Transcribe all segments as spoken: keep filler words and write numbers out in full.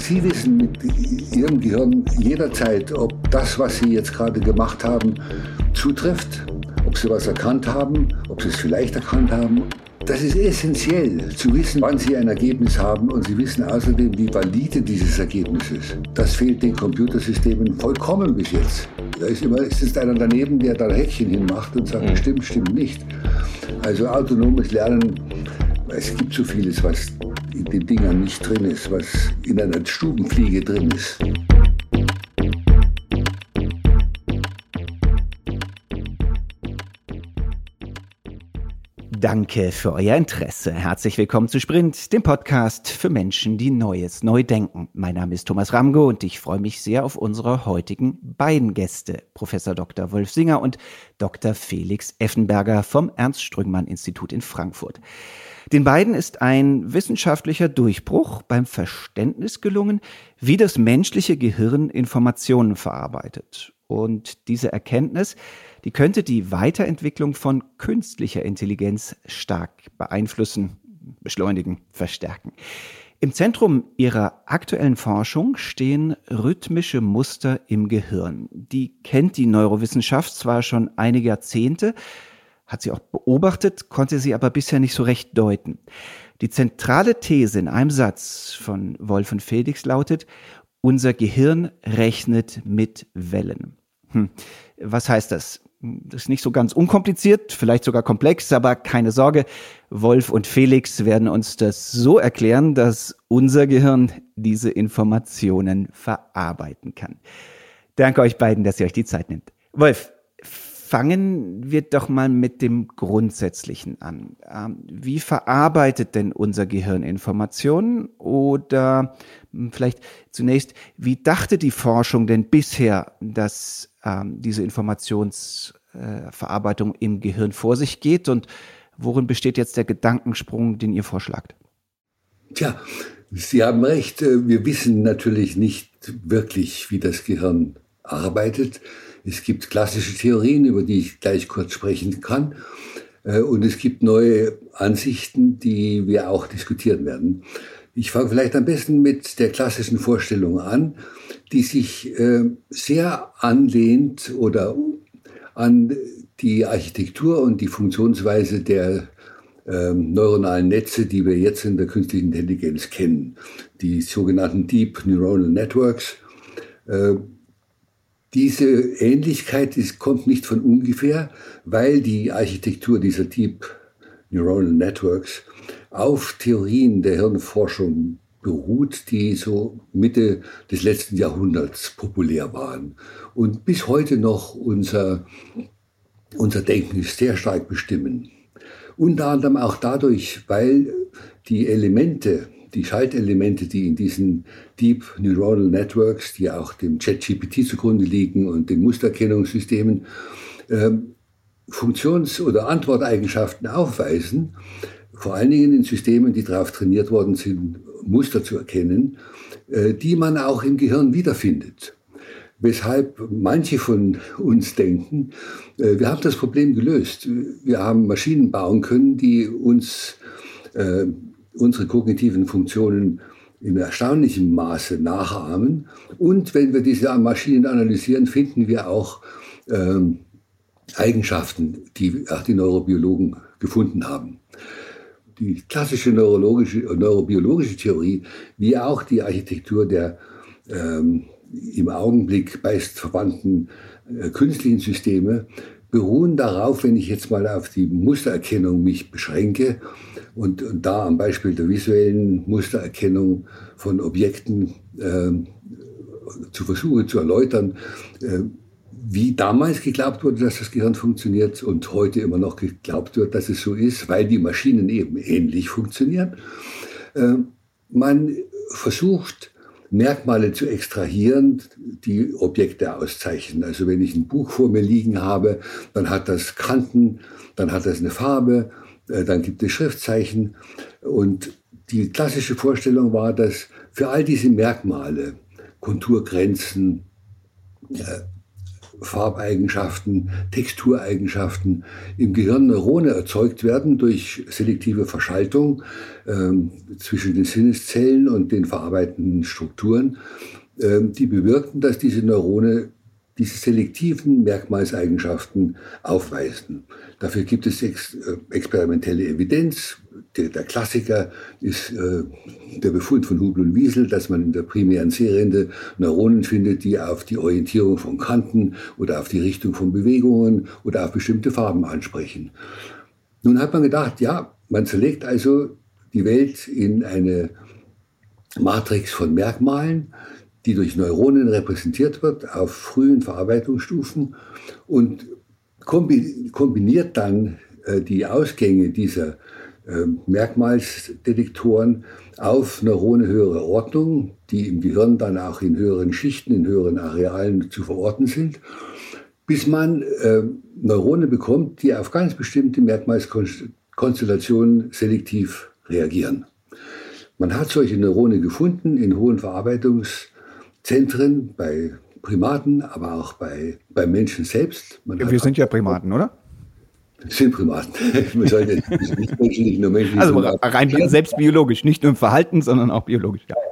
Sie wissen mit Ihrem Gehirn jederzeit, ob das, was Sie jetzt gerade gemacht haben, zutrifft, ob Sie was erkannt haben, ob Sie es vielleicht erkannt haben. Das ist essentiell, zu wissen, wann Sie ein Ergebnis haben, und Sie wissen außerdem, wie valide dieses Ergebnis ist. Das fehlt den Computersystemen vollkommen bis jetzt. Da ist immer, es ist einer daneben, der da ein Häkchen hinmacht und sagt, mhm. stimmt, stimmt nicht. Also autonomes Lernen, es gibt so vieles, was in den Dingern nicht drin ist, was in einer Stubenfliege drin ist. Danke für euer Interesse. Herzlich willkommen zu Sprint, dem Podcast für Menschen, die Neues neu denken. Mein Name ist Thomas Ramgo und ich freue mich sehr auf unsere heutigen beiden Gäste, Professor Doktor Wolf Singer und Doktor Felix Effenberger vom Ernst-Strüngmann-Institut in Frankfurt. Den beiden ist ein wissenschaftlicher Durchbruch beim Verständnis gelungen, wie das menschliche Gehirn Informationen verarbeitet. Und diese Erkenntnis, die könnte die Weiterentwicklung von künstlicher Intelligenz stark beeinflussen, beschleunigen, verstärken. Im Zentrum ihrer aktuellen Forschung stehen rhythmische Muster im Gehirn. Die kennt die Neurowissenschaft zwar schon einige Jahrzehnte, hat sie auch beobachtet, konnte sie aber bisher nicht so recht deuten. Die zentrale These in einem Satz von Wolf und Felix lautet: Unser Gehirn rechnet mit Wellen. Hm. Was heißt das? Das ist nicht so ganz unkompliziert, vielleicht sogar komplex, aber keine Sorge, Wolf und Felix werden uns das so erklären, dass unser Gehirn diese Informationen verarbeiten kann. Danke euch beiden, dass ihr euch die Zeit nehmt. Wolf, fangen wir doch mal mit dem Grundsätzlichen an. Wie verarbeitet denn unser Gehirn Informationen? Oder vielleicht zunächst, wie dachte die Forschung denn bisher, dass ähm, diese Informationsverarbeitung äh, im Gehirn vor sich geht? Und worin besteht jetzt der Gedankensprung, den ihr vorschlagt? Tja, Sie haben recht. Wir wissen natürlich nicht wirklich, wie das Gehirn arbeitet. Es gibt klassische Theorien, über die ich gleich kurz sprechen kann. Und es gibt neue Ansichten, die wir auch diskutieren werden. Ich fange vielleicht am besten mit der klassischen Vorstellung an, die sich sehr anlehnt oder an die Architektur und die Funktionsweise der neuronalen Netze, die wir jetzt in der künstlichen Intelligenz kennen. Die sogenannten Deep Neuronal Networks. Diese Ähnlichkeit ist, kommt nicht von ungefähr, weil die Architektur dieser Deep Neuronal Networks auf Theorien der Hirnforschung beruht, die so Mitte des letzten Jahrhunderts populär waren und bis heute noch unser, unser Denken sehr stark bestimmen. Unter anderem auch dadurch, weil die Elemente, die Schaltelemente, die in diesen Deep Neuronal Networks, die auch dem ChatGPT zugrunde liegen und den Mustererkennungssystemen, äh, Funktions- oder Antworteigenschaften aufweisen, vor allen Dingen in Systemen, die darauf trainiert worden sind, Muster zu erkennen, äh, die man auch im Gehirn wiederfindet. Weshalb manche von uns denken, äh, wir haben das Problem gelöst. Wir haben Maschinen bauen können, die uns äh, unsere kognitiven Funktionen in erstaunlichem Maße nachahmen. Und wenn wir diese Maschinen analysieren, finden wir auch ähm, Eigenschaften, die auch die Neurobiologen gefunden haben. Die klassische neurologische, neurobiologische Theorie, wie auch die Architektur der ähm, im Augenblick meist verwandten äh, künstlichen Systeme, beruhen darauf, wenn ich jetzt mal auf die Mustererkennung mich beschränke und, und da am Beispiel der visuellen Mustererkennung von Objekten äh, zu versuchen zu erläutern, äh, wie damals geglaubt wurde, dass das Gehirn funktioniert und heute immer noch geglaubt wird, dass es so ist, weil die Maschinen eben ähnlich funktionieren. Äh, man versucht, Merkmale zu extrahieren, die Objekte auszeichnen. Also wenn ich ein Buch vor mir liegen habe, dann hat das Kanten, dann hat das eine Farbe, dann gibt es Schriftzeichen. Und die klassische Vorstellung war, dass für all diese Merkmale, Konturgrenzen, Farbeigenschaften, Textureigenschaften im Gehirn Neurone erzeugt werden durch selektive Verschaltung ähm, zwischen den Sinneszellen und den verarbeitenden Strukturen, ähm, die bewirken, dass diese Neurone diese selektiven Merkmalseigenschaften aufweisen. Dafür gibt es ex, äh, experimentelle Evidenz. Der, der Klassiker ist äh, der Befund von Hubel und Wiesel, dass man in der primären Sehrinde Neuronen findet, die auf die Orientierung von Kanten oder auf die Richtung von Bewegungen oder auf bestimmte Farben ansprechen. Nun hat man gedacht, ja, man zerlegt also die Welt in eine Matrix von Merkmalen, die durch Neuronen repräsentiert wird auf frühen Verarbeitungsstufen und kombiniert dann äh, die Ausgänge dieser äh, Merkmalsdetektoren auf Neurone höherer Ordnung, die im Gehirn dann auch in höheren Schichten, in höheren Arealen zu verorten sind, bis man äh, Neurone bekommt, die auf ganz bestimmte Merkmalskonstellationen selektiv reagieren. Man hat solche Neurone gefunden in hohen Verarbeitungs Zentren bei Primaten, aber auch bei, bei Menschen selbst. Man Wir sind ja Primaten, oder? Sind Primaten. Man sollte nicht menschlich, nur menschlich. Also rein ja. Selbst biologisch, nicht nur im Verhalten, sondern auch biologisch. Ja.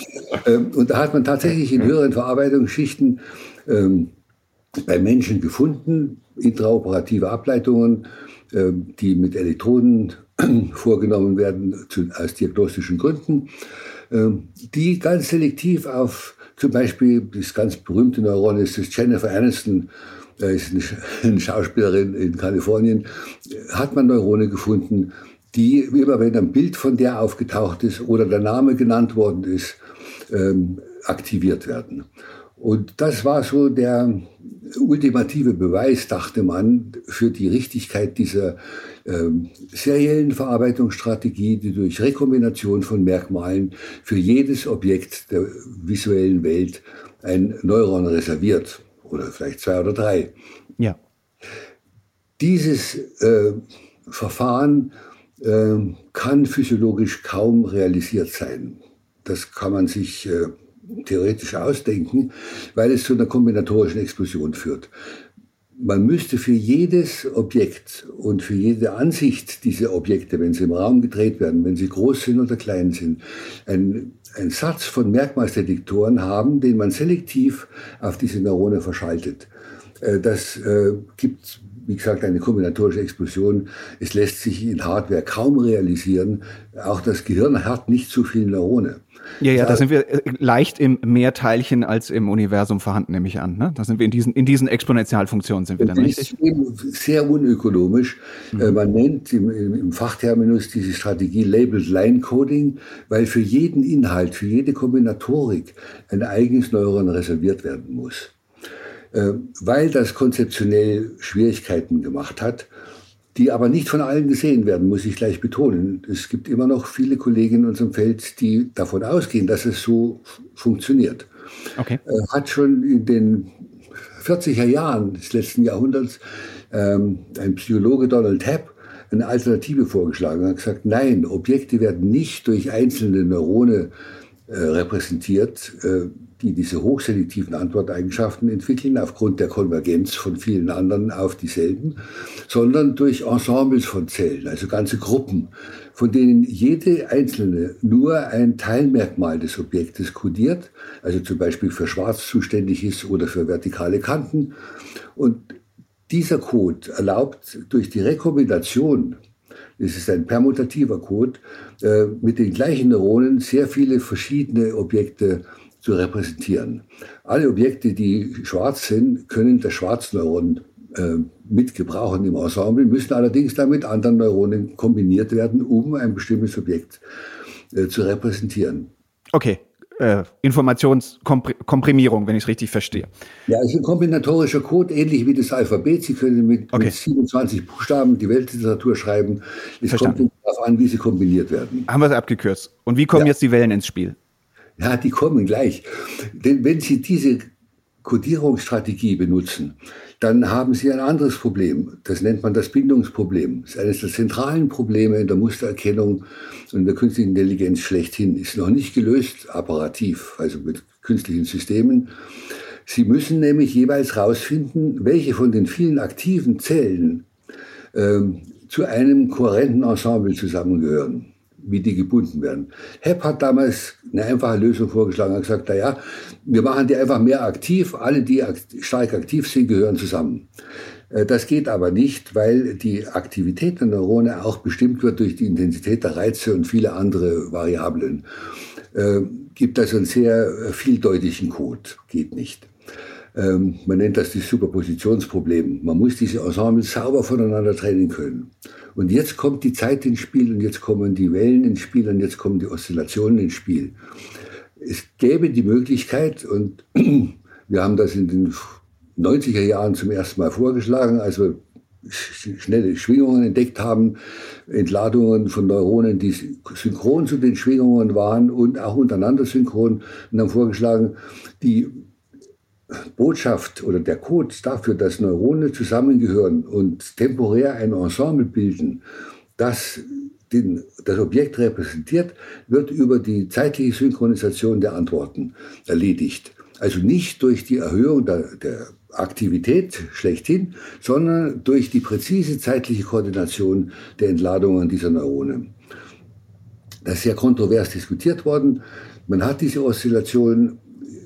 Und da hat man tatsächlich in höheren Verarbeitungsschichten ähm, bei Menschen gefunden, intraoperative Ableitungen, ähm, die mit Elektroden vorgenommen werden zu, aus diagnostischen Gründen, ähm, die ganz selektiv auf zum Beispiel das ganz berühmte Neuron ist das Jennifer Aniston, äh, ist eine, eine Schauspielerin in Kalifornien, hat man Neurone gefunden, die immer wenn ein Bild von der aufgetaucht ist oder der Name genannt worden ist, ähm, aktiviert werden. Und das war so der ultimative Beweis, dachte man, für die Richtigkeit dieser ähm, seriellen Verarbeitungsstrategie, die durch Rekombination von Merkmalen für jedes Objekt der visuellen Welt ein Neuron reserviert. Oder vielleicht zwei oder drei. Ja. Dieses äh, Verfahren äh, kann physiologisch kaum realisiert sein. Das kann man sich äh, theoretisch ausdenken, weil es zu einer kombinatorischen Explosion führt. Man müsste für jedes Objekt und für jede Ansicht dieser Objekte, wenn sie im Raum gedreht werden, wenn sie groß sind oder klein sind, einen, einen Satz von Merkmalsdetektoren haben, den man selektiv auf diese Neurone verschaltet. Das äh, gibt, wie gesagt, eine kombinatorische Explosion. Es lässt sich in Hardware kaum realisieren. Auch das Gehirn hat nicht so viele Neurone. Ja, ja, da sind wir leicht im mehr Teilchen als im Universum vorhanden, nehme ich an. Ne? Da sind wir in diesen, in diesen Exponentialfunktionen sind wir dann richtig. Das ist eben sehr unökonomisch. Mhm. Man nennt im, im Fachterminus diese Strategie Labeled Line Coding, weil für jeden Inhalt, für jede Kombinatorik ein eigenes Neuron reserviert werden muss. Weil das konzeptionell Schwierigkeiten gemacht hat, die aber nicht von allen gesehen werden, muss ich gleich betonen. Es gibt immer noch viele Kollegen in unserem Feld, die davon ausgehen, dass es so funktioniert. Okay. Hat schon in den vierziger Jahren des letzten Jahrhunderts ähm, ein Psychologe, Donald Tapp, eine Alternative vorgeschlagen. Er hat gesagt, nein, Objekte werden nicht durch einzelne Neurone äh, repräsentiert, äh, die diese hochselektiven Antworteigenschaften entwickeln, aufgrund der Konvergenz von vielen anderen auf dieselben, sondern durch Ensembles von Zellen, also ganze Gruppen, von denen jede einzelne nur ein Teilmerkmal des Objektes kodiert, also zum Beispiel für Schwarz zuständig ist oder für vertikale Kanten. Und dieser Code erlaubt durch die Rekombination, es ist ein permutativer Code, äh, mit den gleichen Neuronen sehr viele verschiedene Objekte zu repräsentieren. Alle Objekte, die schwarz sind, können das Schwarzneuron äh, mit gebrauchen im Ensemble, müssen allerdings dann mit anderen Neuronen kombiniert werden, um ein bestimmtes Objekt äh, zu repräsentieren. Okay, äh, Informationskomprimierung, wenn ich es richtig verstehe. Ja, es ist ein kombinatorischer Code, ähnlich wie das Alphabet. Sie können mit, okay. mit siebenundzwanzig Buchstaben die Weltliteratur schreiben. Es Verstanden. Kommt darauf an, wie sie kombiniert werden. Haben wir es abgekürzt. Und wie kommen ja. jetzt die Wellen ins Spiel? Ja, die kommen gleich. Denn wenn Sie diese Kodierungsstrategie benutzen, dann haben Sie ein anderes Problem. Das nennt man das Bindungsproblem. Das ist eines der zentralen Probleme in der Mustererkennung und in der künstlichen Intelligenz schlechthin. Ist noch nicht gelöst, apparativ, also mit künstlichen Systemen. Sie müssen nämlich jeweils herausfinden, welche von den vielen aktiven Zellen ähm, zu einem kohärenten Ensemble zusammengehören, wie die gebunden werden. Hebb hat damals eine einfache Lösung vorgeschlagen, hat gesagt, naja, wir machen die einfach mehr aktiv, alle, die stark aktiv sind, gehören zusammen. Das geht aber nicht, weil die Aktivität der Neurone auch bestimmt wird durch die Intensität der Reize und viele andere Variablen. Äh, gibt also einen sehr vieldeutigen Code, geht nicht. Ähm, man nennt das das Superpositionsproblem. Man muss diese Ensembles sauber voneinander trennen können. Und jetzt kommt die Zeit ins Spiel und jetzt kommen die Wellen ins Spiel und jetzt kommen die Oszillationen ins Spiel. Es gäbe die Möglichkeit, und wir haben das in den neunziger Jahren zum ersten Mal vorgeschlagen, als wir schnelle Schwingungen entdeckt haben, Entladungen von Neuronen, die synchron zu den Schwingungen waren und auch untereinander synchron, und haben vorgeschlagen, die Botschaft oder der Code dafür, dass Neurone zusammengehören und temporär ein Ensemble bilden, das den, das Objekt repräsentiert, wird über die zeitliche Synchronisation der Antworten erledigt. Also nicht durch die Erhöhung der, der Aktivität schlechthin, sondern durch die präzise zeitliche Koordination der Entladungen dieser Neurone. Das ist sehr kontrovers diskutiert worden. Man hat diese Oszillation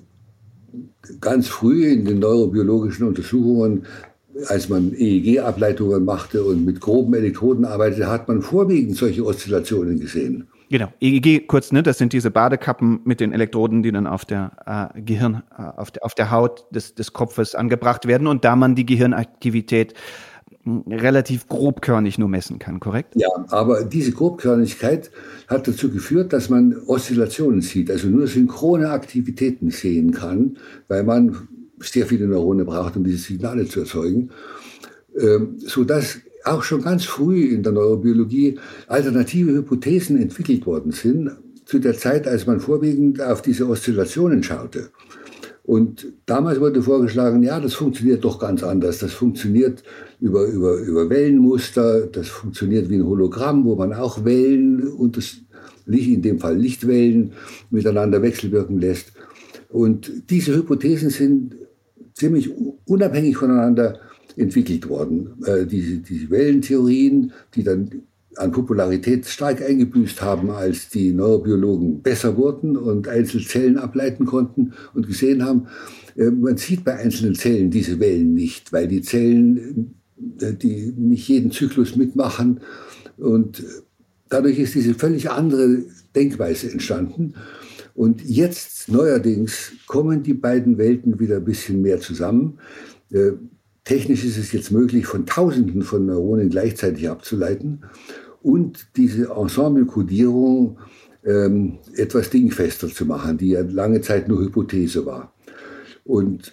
ganz früh in den neurobiologischen Untersuchungen, als man E E G-Ableitungen machte und mit groben Elektroden arbeitete, hat man vorwiegend solche Oszillationen gesehen. Genau, E E G kurz, ne, das sind diese Badekappen mit den Elektroden, die dann auf der äh, Gehirn, äh, auf der, auf der Haut des, des Kopfes angebracht werden und da man die Gehirnaktivität relativ grobkörnig nur messen kann, korrekt? Ja, aber diese Grobkörnigkeit hat dazu geführt, dass man Oszillationen sieht, also nur synchrone Aktivitäten sehen kann, weil man sehr viele Neurone braucht, um diese Signale zu erzeugen, ähm, sodass auch schon ganz früh in der Neurobiologie alternative Hypothesen entwickelt worden sind, zu der Zeit, als man vorwiegend auf diese Oszillationen schaute. Und damals wurde vorgeschlagen, ja, das funktioniert doch ganz anders. Das funktioniert über, über, über Wellenmuster, das funktioniert wie ein Hologramm, wo man auch Wellen und das Licht, in dem Fall Lichtwellen, miteinander wechselwirken lässt. Und diese Hypothesen sind ziemlich unabhängig voneinander entwickelt worden. Äh, diese, diese Wellentheorien, die dann an Popularität stark eingebüßt haben, als die Neurobiologen besser wurden und Einzelzellen ableiten konnten und gesehen haben, äh, man sieht bei einzelnen Zellen diese Wellen nicht, weil die Zellen, äh, die nicht jeden Zyklus mitmachen, und dadurch ist diese völlig andere Denkweise entstanden. Und jetzt neuerdings kommen die beiden Welten wieder ein bisschen mehr zusammen. Äh, technisch ist es jetzt möglich, von Tausenden von Neuronen gleichzeitig abzuleiten und diese Ensemble-Kodierung ähm, etwas dingfester zu machen, die ja lange Zeit nur Hypothese war. Und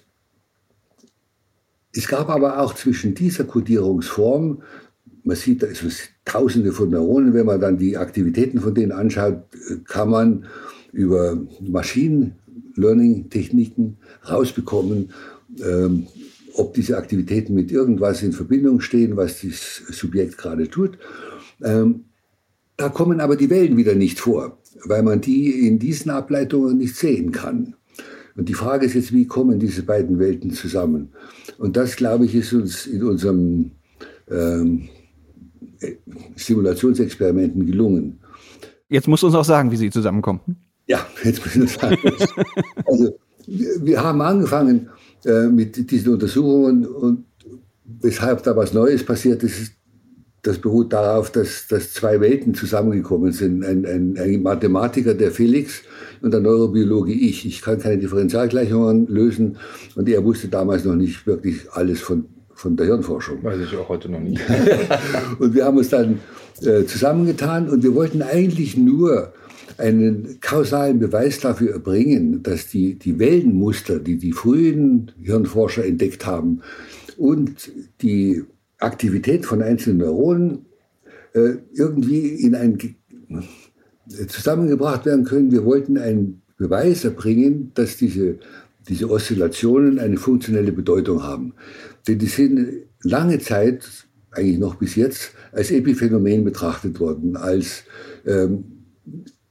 es gab aber auch zwischen dieser Kodierungsform, man sieht, da ist Tausende von Neuronen, wenn man dann die Aktivitäten von denen anschaut, kann man über Machine Learning-Techniken rausbekommen, ähm, ob diese Aktivitäten mit irgendwas in Verbindung stehen, was das Subjekt gerade tut. Ähm, da kommen aber die Wellen wieder nicht vor, weil man die in diesen Ableitungen nicht sehen kann. Und die Frage ist jetzt, wie kommen diese beiden Welten zusammen? Und das, glaube ich, ist uns in unserem ähm, Simulationsexperimenten gelungen. Jetzt musst du uns auch sagen, wie sie zusammenkommen. Ja, jetzt muss ich sagen. Also, wir, wir haben angefangen äh, mit diesen Untersuchungen, und weshalb da was Neues passiert ist, das beruht darauf, dass, dass zwei Welten zusammengekommen sind. Ein, ein, ein Mathematiker, der Felix, und der Neurobiologe ich. Ich kann keine Differentialgleichungen lösen, und er wusste damals noch nicht wirklich alles von, von der Hirnforschung. Weiß ich auch heute noch nicht. Und wir haben uns dann äh, zusammengetan, und wir wollten eigentlich nur einen kausalen Beweis dafür erbringen, dass die, die Wellenmuster, die die frühen Hirnforscher entdeckt haben, und die Aktivität von einzelnen Neuronen äh, irgendwie in ein zusammengebracht werden können. Wir wollten einen Beweis erbringen, dass diese, diese Oszillationen eine funktionelle Bedeutung haben. Denn die sind lange Zeit, eigentlich noch bis jetzt, als Epiphänomen betrachtet worden, als ähm,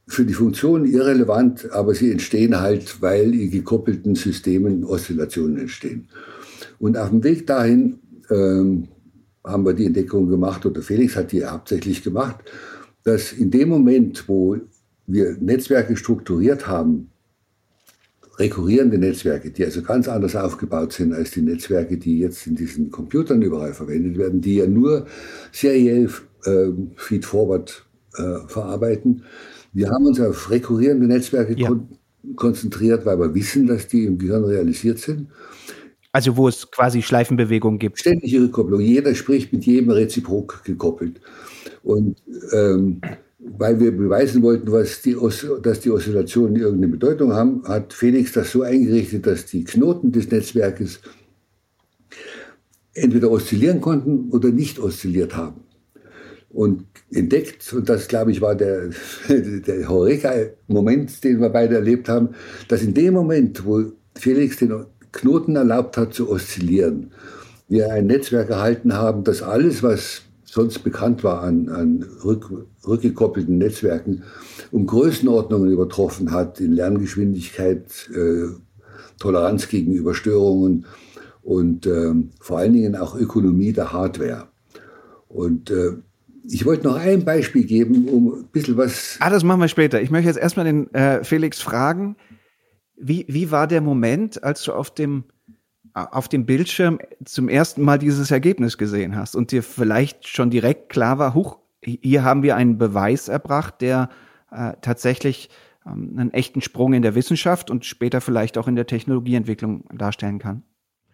für die Funktion irrelevant, aber sie entstehen halt, weil in gekoppelten Systemen Oszillationen entstehen. Und auf dem Weg dahin ähm, haben wir die Entdeckung gemacht, oder Felix hat die hauptsächlich gemacht, dass in dem Moment, wo wir Netzwerke strukturiert haben, rekurrierende Netzwerke, die also ganz anders aufgebaut sind als die Netzwerke, die jetzt in diesen Computern überall verwendet werden, die ja nur seriell äh, Feed-Forward äh, verarbeiten. Wir haben uns auf rekurrierende Netzwerke ja. kon- konzentriert, weil wir wissen, dass die im Gehirn realisiert sind. Also wo es quasi Schleifenbewegungen gibt. Ständige Rückkopplung. Jeder spricht mit jedem reziprok gekoppelt. Und ähm, weil wir beweisen wollten, was die Os- dass die Oszillationen irgendeine Bedeutung haben, hat Felix das so eingerichtet, dass die Knoten des Netzwerkes entweder oszillieren konnten oder nicht oszilliert haben. Und entdeckt, und das, glaube ich, war der, der Heureka-Moment, den wir beide erlebt haben, dass in dem Moment, wo Felix den Knoten erlaubt hat zu oszillieren, wir ein Netzwerk erhalten haben, das alles, was sonst bekannt war an, an rück, rückgekoppelten Netzwerken, um Größenordnungen übertroffen hat in Lerngeschwindigkeit, äh, Toleranz gegenüber Störungen und äh, vor allen Dingen auch Ökonomie der Hardware. Und äh, ich wollte noch ein Beispiel geben, um ein bisschen was... Ah, das machen wir später. Ich möchte jetzt erstmal den äh, Felix fragen, wie, wie war der Moment, als du auf dem, auf dem Bildschirm zum ersten Mal dieses Ergebnis gesehen hast und dir vielleicht schon direkt klar war, huch, hier haben wir einen Beweis erbracht, der äh, tatsächlich ähm, einen echten Sprung in der Wissenschaft und später vielleicht auch in der Technologieentwicklung darstellen kann?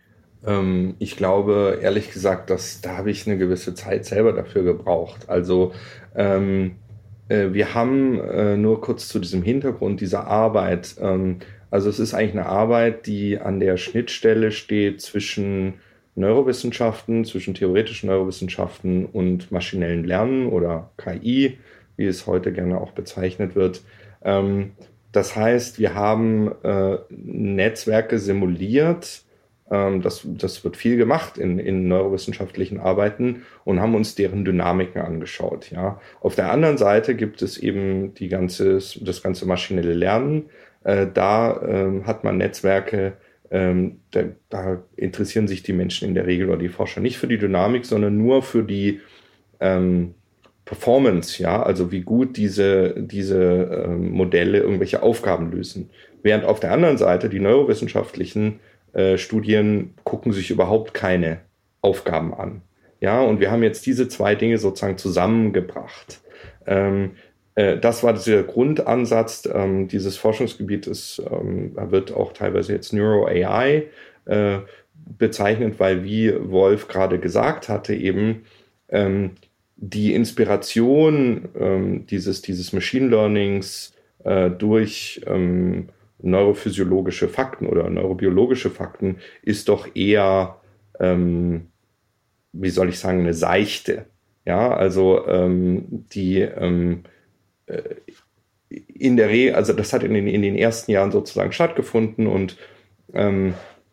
Ich glaube, ehrlich gesagt, dass da habe ich eine gewisse Zeit selber dafür gebraucht. Also ähm, äh, wir haben äh, nur kurz zu diesem Hintergrund dieser Arbeit, ähm, also es ist eigentlich eine Arbeit, die an der Schnittstelle steht zwischen Neurowissenschaften, zwischen theoretischen Neurowissenschaften und maschinellen Lernen oder K I, wie es heute gerne auch bezeichnet wird. Ähm, das heißt, wir haben äh, Netzwerke simuliert. Das, das wird viel gemacht in, in neurowissenschaftlichen Arbeiten und haben uns deren Dynamiken angeschaut. Ja. Auf der anderen Seite gibt es eben die ganze, das ganze maschinelle Lernen. Äh, da ähm, hat man Netzwerke, ähm, da, da interessieren sich die Menschen in der Regel oder die Forscher nicht für die Dynamik, sondern nur für die ähm, Performance, ja, also wie gut diese, diese ähm, Modelle irgendwelche Aufgaben lösen. Während auf der anderen Seite die neurowissenschaftlichen Äh, Studien gucken sich überhaupt keine Aufgaben an. Ja, und wir haben jetzt diese zwei Dinge sozusagen zusammengebracht. Ähm, äh, das war der Grundansatz ähm, dieses Forschungsgebietes, ähm, wird auch teilweise jetzt Neuro-A I äh, bezeichnet, weil, wie Wolf gerade gesagt hatte, eben ähm, die Inspiration ähm, dieses, dieses Machine Learnings äh, durch ähm, neurophysiologische Fakten oder neurobiologische Fakten ist doch eher, ähm, wie soll ich sagen, eine seichte. Ja, also ähm, die ähm, äh, in der Regel, also das hat in den, in den ersten Jahren sozusagen stattgefunden und ähm,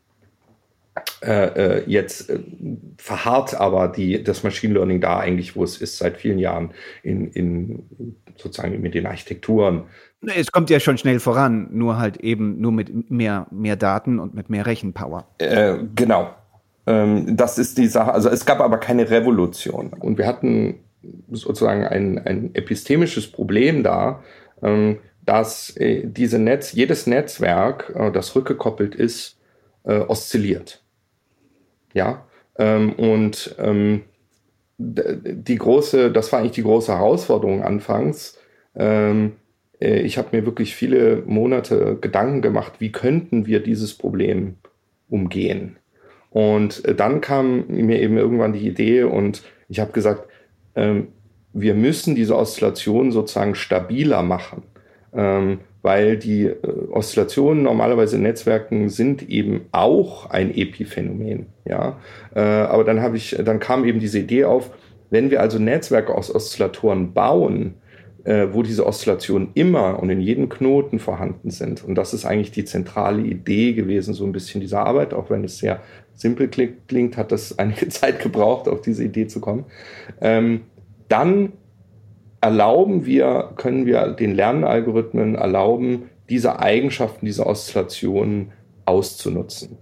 äh, jetzt äh, verharrt aber die, das Machine Learning da eigentlich, wo es ist, seit vielen Jahren in, in sozusagen mit den Architekturen. Es kommt ja schon schnell voran, nur halt eben nur mit mehr, mehr Daten und mit mehr Rechenpower. Äh, genau. Ähm, das ist die Sache. Also es gab aber keine Revolution. Und wir hatten sozusagen ein, ein epistemisches Problem da, ähm, dass äh, diese Netz, jedes Netzwerk, äh, das rückgekoppelt ist, äh, oszilliert. Ja. Ähm, und ähm, die große, das war eigentlich die große Herausforderung anfangs. Ähm, Ich habe mir wirklich viele Monate Gedanken gemacht, wie könnten wir dieses Problem umgehen. Und dann kam mir eben irgendwann die Idee und ich habe gesagt, ähm, wir müssen diese Oszillation sozusagen stabiler machen, ähm, weil die äh, Oszillationen normalerweise in Netzwerken sind eben auch ein Epiphänomen. Ja? Äh, aber dann, hab ich, dann kam eben diese Idee auf, wenn wir also Netzwerke aus Oszillatoren bauen, wo diese Oszillationen immer und in jedem Knoten vorhanden sind. Und das ist eigentlich die zentrale Idee gewesen, so ein bisschen dieser Arbeit, auch wenn es sehr simpel klingt, hat das einige Zeit gebraucht, auf diese Idee zu kommen. Ähm, dann erlauben wir, können wir den Lernalgorithmen erlauben, diese Eigenschaften, diese Oszillationen auszunutzen.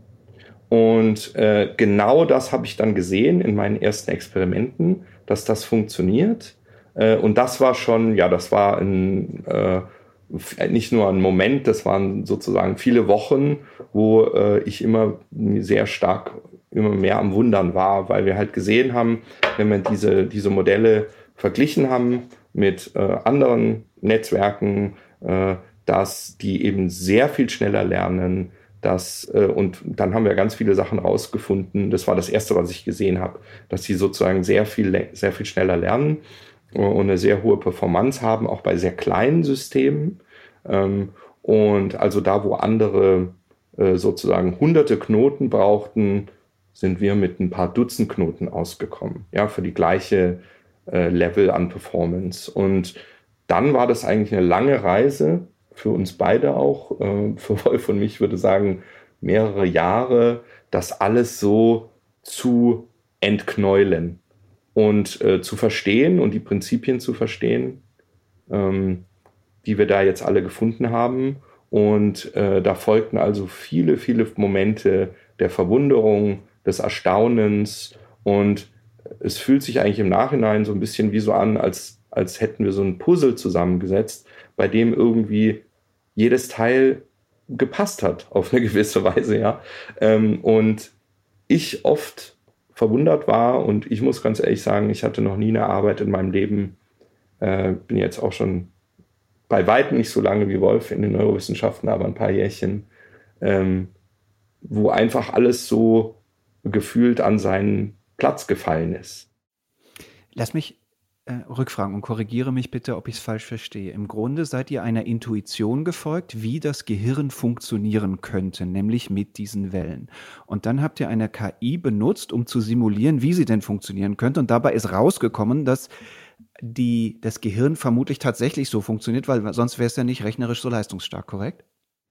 Und äh, genau das habe ich dann gesehen in meinen ersten Experimenten, dass das funktioniert. Äh, und das war schon, ja, das war ein, äh, nicht nur ein Moment, das waren sozusagen viele Wochen, wo äh, ich immer sehr stark, immer mehr am Wundern war, weil wir halt gesehen haben, wenn wir diese, diese Modelle verglichen haben mit äh, anderen Netzwerken, äh, dass die eben sehr viel schneller lernen, dass, äh, und dann haben wir ganz viele Sachen rausgefunden. Das war das Erste, was ich gesehen habe, dass die sozusagen sehr viel, sehr viel schneller lernen und eine sehr hohe Performance haben, auch bei sehr kleinen Systemen. Ähm, und also da, wo andere äh, sozusagen hunderte Knoten brauchten, sind wir mit ein paar Dutzend Knoten ausgekommen, ja, für die gleiche äh, Level an Performance. Und dann war das eigentlich eine lange Reise, für uns beide auch, äh, für Wolf und mich würde sagen, mehrere Jahre, das alles so zu entknäulen und äh, zu verstehen und die Prinzipien zu verstehen, ähm, die wir da jetzt alle gefunden haben. Und äh, da folgten also viele, viele Momente der Verwunderung, des Erstaunens. Und es fühlt sich eigentlich im Nachhinein so ein bisschen wie so an, als, als hätten wir so ein Puzzle zusammengesetzt, bei dem irgendwie jedes Teil gepasst hat, auf eine gewisse Weise, ja. Ähm, und ich oft verwundert war und ich muss ganz ehrlich sagen, ich hatte noch nie eine Arbeit in meinem Leben, äh, bin jetzt auch schon bei weitem nicht so lange wie Wolf in den Neurowissenschaften, aber ein paar Jährchen, ähm, wo einfach alles so gefühlt an seinen Platz gefallen ist. Lass mich äh, rückfragen und korrigiere mich bitte, ob ich es falsch verstehe. Im Grunde seid ihr einer Intuition gefolgt, wie das Gehirn funktionieren könnte, nämlich mit diesen Wellen. Und dann habt ihr eine K I benutzt, um zu simulieren, wie sie denn funktionieren könnte. Und dabei ist rausgekommen, dass die, das Gehirn vermutlich tatsächlich so funktioniert, weil sonst wäre es ja nicht rechnerisch so leistungsstark, korrekt?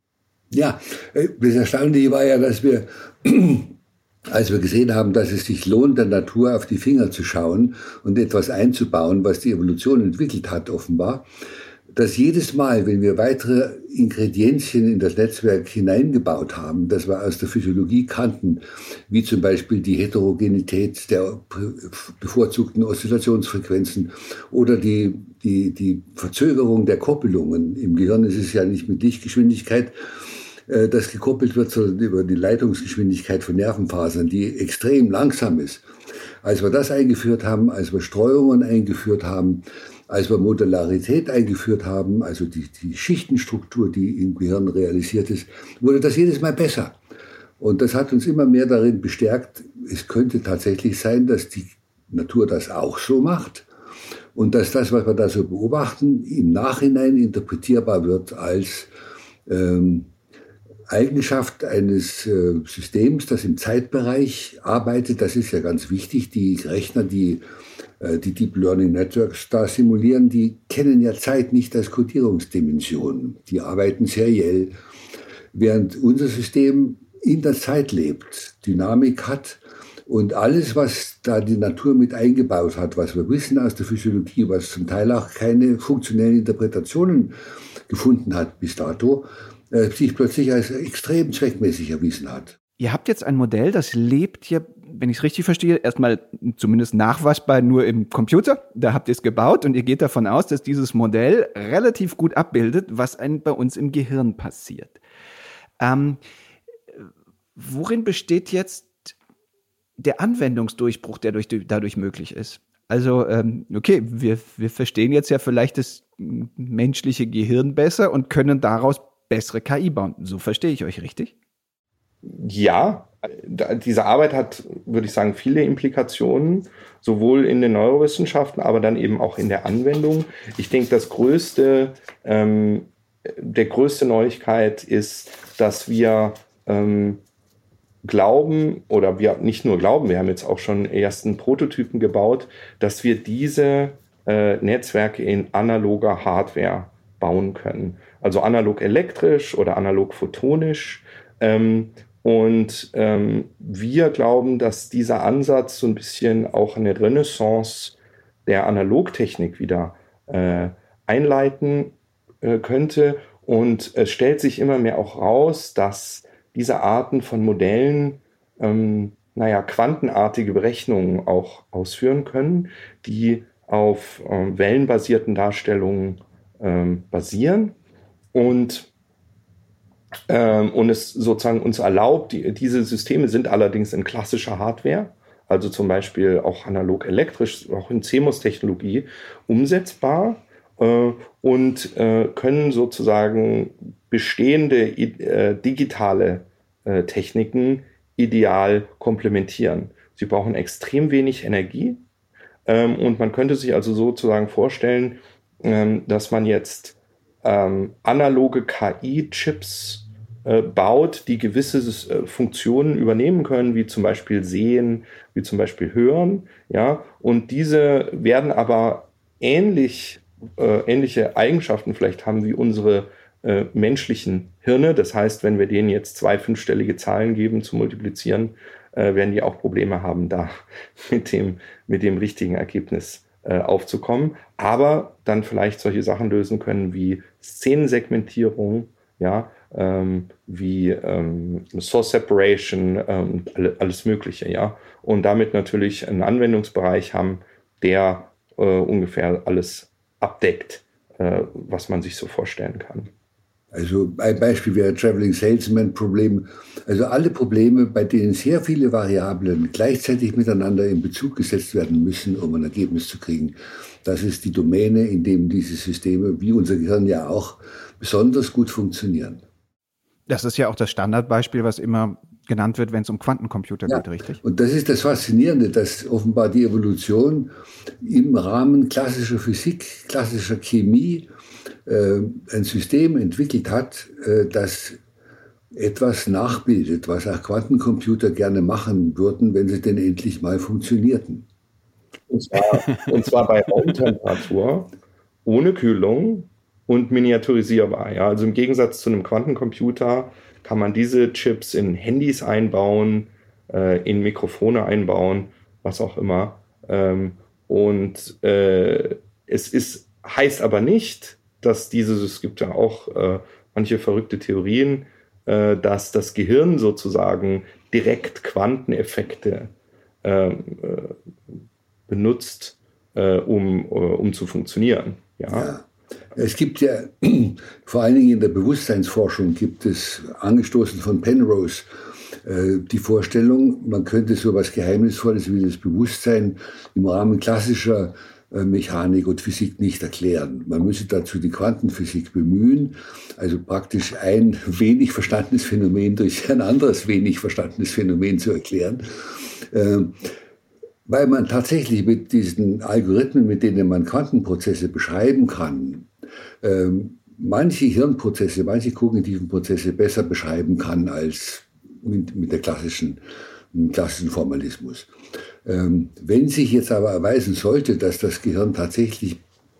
Ja, das Erstaunliche war ja, dass wir, als wir gesehen haben, dass es sich lohnt, der Natur auf die Finger zu schauen und etwas einzubauen, was die Evolution entwickelt hat, offenbar, dass jedes Mal, wenn wir weitere Ingredienzien in das Netzwerk hineingebaut haben, das wir aus der Physiologie kannten, wie zum Beispiel die Heterogenität der bevorzugten Oszillationsfrequenzen oder die, die, die Verzögerung der Koppelungen. Im Gehirn ist es ja nicht mit Lichtgeschwindigkeit, das gekoppelt wird, sondern über die Leitungsgeschwindigkeit von Nervenfasern, die extrem langsam ist. Als wir das eingeführt haben, als wir Streuungen eingeführt haben, als wir Modularität eingeführt haben, also die, die Schichtenstruktur, die im Gehirn realisiert ist, wurde das jedes Mal besser. Und das hat uns immer mehr darin bestärkt, es könnte tatsächlich sein, dass die Natur das auch so macht und dass das, was wir da so beobachten, im Nachhinein interpretierbar wird als ähm, Eigenschaft eines äh, Systems, das im Zeitbereich arbeitet. Das ist ja ganz wichtig. Die Rechner, die äh, die Deep Learning Networks da simulieren, die kennen ja Zeit nicht als Kodierungsdimension. Die arbeiten seriell, während unser System in der Zeit lebt, Dynamik hat und alles, was da die Natur mit eingebaut hat, was wir wissen aus der Physiologie, was zum Teil auch keine funktionellen Interpretationen gefunden hat bis dato, sich plötzlich als extrem zweckmäßig erwiesen hat. Ihr habt jetzt ein Modell, das lebt ja, wenn ich es richtig verstehe, erstmal zumindest nachweisbar nur im Computer. Da habt ihr es gebaut und ihr geht davon aus, dass dieses Modell relativ gut abbildet, was ein, bei uns im Gehirn passiert. Ähm, worin besteht jetzt der Anwendungsdurchbruch, der durch, dadurch möglich ist? Also, ähm, okay, wir, wir verstehen jetzt ja vielleicht das menschliche Gehirn besser und können daraus bessere K I bauen. So verstehe ich euch richtig? Ja, diese Arbeit hat, würde ich sagen, viele Implikationen, sowohl in den Neurowissenschaften, aber dann eben auch in der Anwendung. Ich denke, das größte, ähm, der größte Neuigkeit ist, dass wir ähm, glauben, oder wir nicht nur glauben, wir haben jetzt auch schon ersten Prototypen gebaut, dass wir diese äh, Netzwerke in analoger Hardware bauen können. Also analog elektrisch oder analog photonisch. Ähm, und ähm, wir glauben, dass dieser Ansatz so ein bisschen auch eine Renaissance der Analogtechnik wieder äh, einleiten äh, könnte. Und es stellt sich immer mehr auch raus, dass diese Arten von Modellen ähm, naja, quantenartige Berechnungen auch ausführen können, die auf ähm, wellenbasierten Darstellungen ähm, basieren und, ähm, und es sozusagen uns erlaubt, die, diese Systeme sind allerdings in klassischer Hardware, also zum Beispiel auch analog elektrisch, auch in C M O S-Technologie umsetzbar äh, und äh, können sozusagen bestehende äh, digitale äh, Techniken ideal komplementieren. Sie brauchen extrem wenig Energie ähm, und man könnte sich also sozusagen vorstellen, ähm, dass man jetzt ähm, analoge K I-Chips äh, baut, die gewisse äh, Funktionen übernehmen können, wie zum Beispiel sehen, wie zum Beispiel hören, ja, und diese werden aber ähnlich, äh, ähnliche Eigenschaften vielleicht haben wie unsere äh, menschlichen Hirne. Das heißt, wenn wir denen jetzt zwei fünfstellige Zahlen geben zu multiplizieren, äh, werden die auch Probleme haben, da mit dem, mit dem richtigen Ergebnis äh, aufzukommen. Aber dann vielleicht solche Sachen lösen können wie Szenensegmentierung, ja, ähm, wie ähm, Source Separation, ähm, alles Mögliche, ja. Und damit natürlich einen Anwendungsbereich haben, der äh, ungefähr alles abdeckt, äh, was man sich so vorstellen kann. Also ein Beispiel wäre Traveling Salesman Problem. Also alle Probleme, bei denen sehr viele Variablen gleichzeitig miteinander in Bezug gesetzt werden müssen, um ein Ergebnis zu kriegen. Das ist die Domäne, in dem diese Systeme, wie unser Gehirn ja auch, besonders gut funktionieren. Das ist ja auch das Standardbeispiel, was immer genannt wird, wenn es um Quantencomputer ja, geht, richtig? Und das ist das Faszinierende, dass offenbar die Evolution im Rahmen klassischer Physik, klassischer Chemie äh, ein System entwickelt hat, äh, das etwas nachbildet, was auch Quantencomputer gerne machen würden, wenn sie denn endlich mal funktionierten. Und zwar, und zwar bei Raumtemperatur, ohne Kühlung und miniaturisierbar. Ja? Also im Gegensatz zu einem Quantencomputer kann man diese Chips in Handys einbauen, äh, in Mikrofone einbauen, was auch immer. Ähm, und äh, es ist, heißt aber nicht, dass dieses, es gibt ja auch äh, manche verrückte Theorien, äh, dass das Gehirn sozusagen direkt Quanteneffekte äh, äh, benutzt, äh, um, uh, um zu funktionieren. Ja. ja. Es gibt ja, vor allen Dingen in der Bewusstseinsforschung gibt es, angestoßen von Penrose, äh, die Vorstellung, man könnte so etwas Geheimnisvolles wie das Bewusstsein im Rahmen klassischer äh, Mechanik und Physik nicht erklären. Man müsse dazu die Quantenphysik bemühen, also praktisch ein wenig verstandenes Phänomen durch ein anderes wenig verstandenes Phänomen zu erklären. Äh, Weil man tatsächlich mit diesen Algorithmen, mit denen man Quantenprozesse beschreiben kann, äh, manche Hirnprozesse, manche kognitiven Prozesse besser beschreiben kann als mit, mit der klassischen, mit dem klassischen Formalismus. Ähm, wenn sich jetzt aber erweisen sollte, dass das Gehirn tatsächlich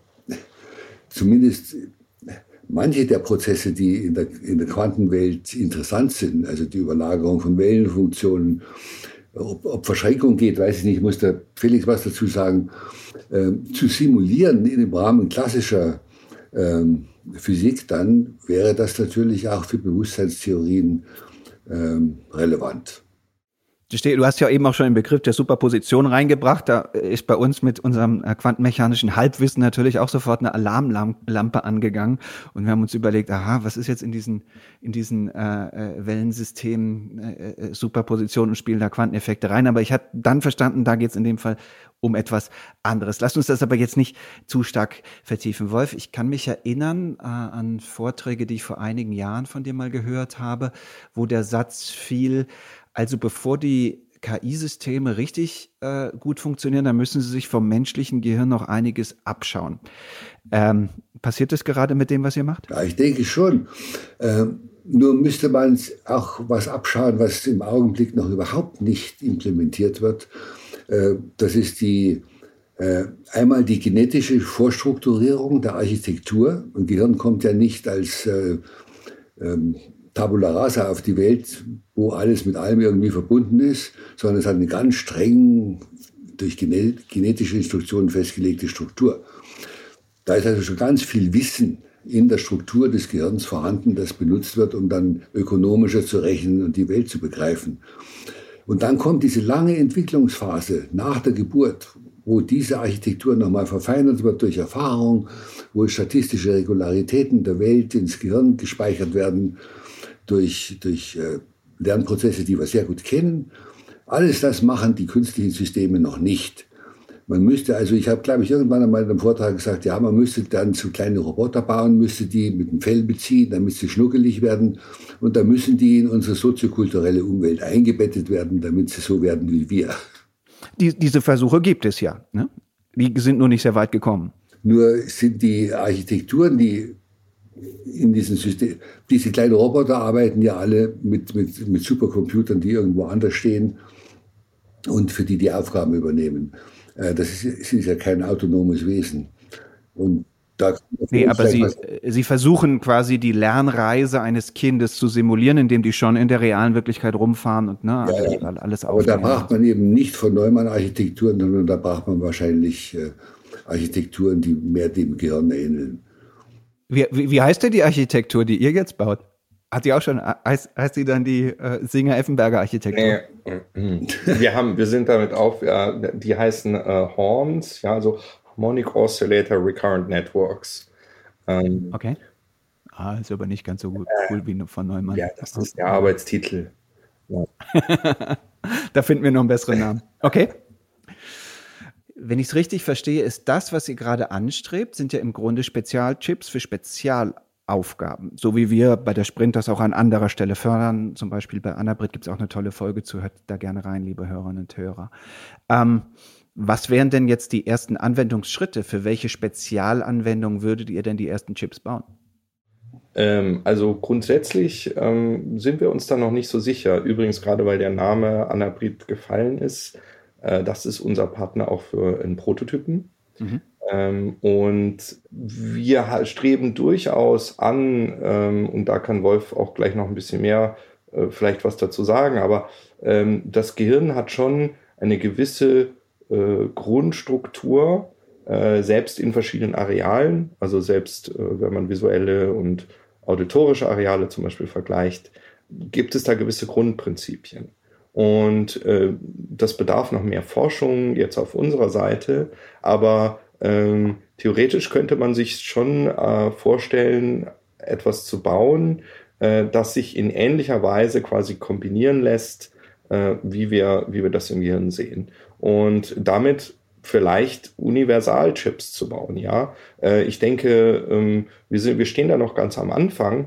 zumindest manche der Prozesse, die in der, in der Quantenwelt interessant sind, also die Überlagerung von Wellenfunktionen, Ob, ob Verschränkung geht, weiß ich nicht, muss der Felix was dazu sagen, ähm, zu simulieren im Rahmen klassischer ähm, Physik, dann wäre das natürlich auch für Bewusstseinstheorien ähm, relevant. Du hast ja eben auch schon den Begriff der Superposition reingebracht. Da ist bei uns mit unserem quantenmechanischen Halbwissen natürlich auch sofort eine Alarmlampe angegangen. Und wir haben uns überlegt, aha, was ist jetzt in diesen, in diesen äh, Wellensystemen äh, Superpositionen und spielen da Quanteneffekte rein. Aber ich habe dann verstanden, da geht es in dem Fall um etwas anderes. Lass uns das aber jetzt nicht zu stark vertiefen. Wolf, ich kann mich erinnern äh, an Vorträge, die ich vor einigen Jahren von dir mal gehört habe, wo der Satz fiel, also bevor die K I-Systeme richtig äh, gut funktionieren, dann müssen sie sich vom menschlichen Gehirn noch einiges abschauen. Ähm, passiert das gerade mit dem, was ihr macht? Ja, ich denke schon. Ähm, nur müsste man auch was abschauen, was im Augenblick noch überhaupt nicht implementiert wird. Äh, das ist die äh, einmal die genetische Vorstrukturierung der Architektur. Ein Gehirn kommt ja nicht als äh, ähm, Tabula rasa auf die Welt, wo alles mit allem irgendwie verbunden ist, sondern es hat eine ganz streng durch genetische Instruktionen festgelegte Struktur. Da ist also schon ganz viel Wissen in der Struktur des Gehirns vorhanden, das benutzt wird, um dann ökonomischer zu rechnen und die Welt zu begreifen. Und dann kommt diese lange Entwicklungsphase nach der Geburt, wo diese Architektur nochmal verfeinert wird durch Erfahrung, wo statistische Regularitäten der Welt ins Gehirn gespeichert werden, durch, durch äh, Lernprozesse, die wir sehr gut kennen. Alles das machen die künstlichen Systeme noch nicht. Man müsste also, ich habe, glaube ich, irgendwann einmal in einem Vortrag gesagt, ja, man müsste dann so kleine Roboter bauen, müsste die mit dem Fell beziehen, damit sie schnuckelig werden. Und dann müssen die in unsere soziokulturelle Umwelt eingebettet werden, damit sie so werden wie wir. Die, diese Versuche gibt es ja, ne? Die sind nur nicht sehr weit gekommen. Nur sind die Architekturen, die in diesem System, diese kleinen Roboter arbeiten ja alle mit, mit, mit Supercomputern, die irgendwo anders stehen und für die die Aufgaben übernehmen. Das ist, es ist ja kein autonomes Wesen. Und da nee, aber Sie, Sie versuchen quasi die Lernreise eines Kindes zu simulieren, indem die schon in der realen Wirklichkeit rumfahren und ne, ja, alles, alles aber da braucht man eben nicht von Neumann-Architekturen, sondern da braucht man wahrscheinlich äh, Architekturen, die mehr dem Gehirn ähneln. Wie, wie, wie heißt denn die Architektur, die ihr jetzt baut? Hat die auch schon, heißt, heißt die dann die äh, Singer-Effenberger-Architektur? Nee. Wir haben, wir sind damit auf, ja, die heißen äh, H O R N S, ja, also Harmonic Oscillator Recurrent Networks. Ähm, okay. Ah, ist aber nicht ganz so gut, cool wie von Neumann. Ja, das ist der Arbeitstitel. Ja. Da finden wir noch einen besseren Namen. Okay. Wenn ich es richtig verstehe, ist das, was ihr gerade anstrebt, sind ja im Grunde Spezialchips für Spezialaufgaben. So wie wir bei der Sprint das auch an anderer Stelle fördern. Zum Beispiel bei Annabrit gibt es auch eine tolle Folge zu. Hört da gerne rein, liebe Hörerinnen und Hörer. Ähm, was wären denn jetzt die ersten Anwendungsschritte? Für welche Spezialanwendungen würdet ihr denn die ersten Chips bauen? Ähm, also grundsätzlich ähm, sind wir uns da noch nicht so sicher. Übrigens, gerade weil der Name Annabrit gefallen ist, das ist unser Partner auch für einen Prototypen. Mhm. Ähm, und wir streben durchaus an, ähm, und da kann Wolf auch gleich noch ein bisschen mehr äh, vielleicht was dazu sagen, aber ähm, das Gehirn hat schon eine gewisse äh, Grundstruktur, äh, selbst in verschiedenen Arealen, also selbst äh, wenn man visuelle und auditorische Areale zum Beispiel vergleicht, gibt es da gewisse Grundprinzipien. Und äh, das bedarf noch mehr Forschung jetzt auf unserer Seite, aber ähm, theoretisch könnte man sich schon äh, vorstellen, etwas zu bauen, äh, das sich in ähnlicher Weise quasi kombinieren lässt, äh, wie wir, wie wir das im Gehirn sehen. Und damit vielleicht Universalchips zu bauen, ja. Äh, ich denke, ähm, wir sind, wir stehen da noch ganz am Anfang,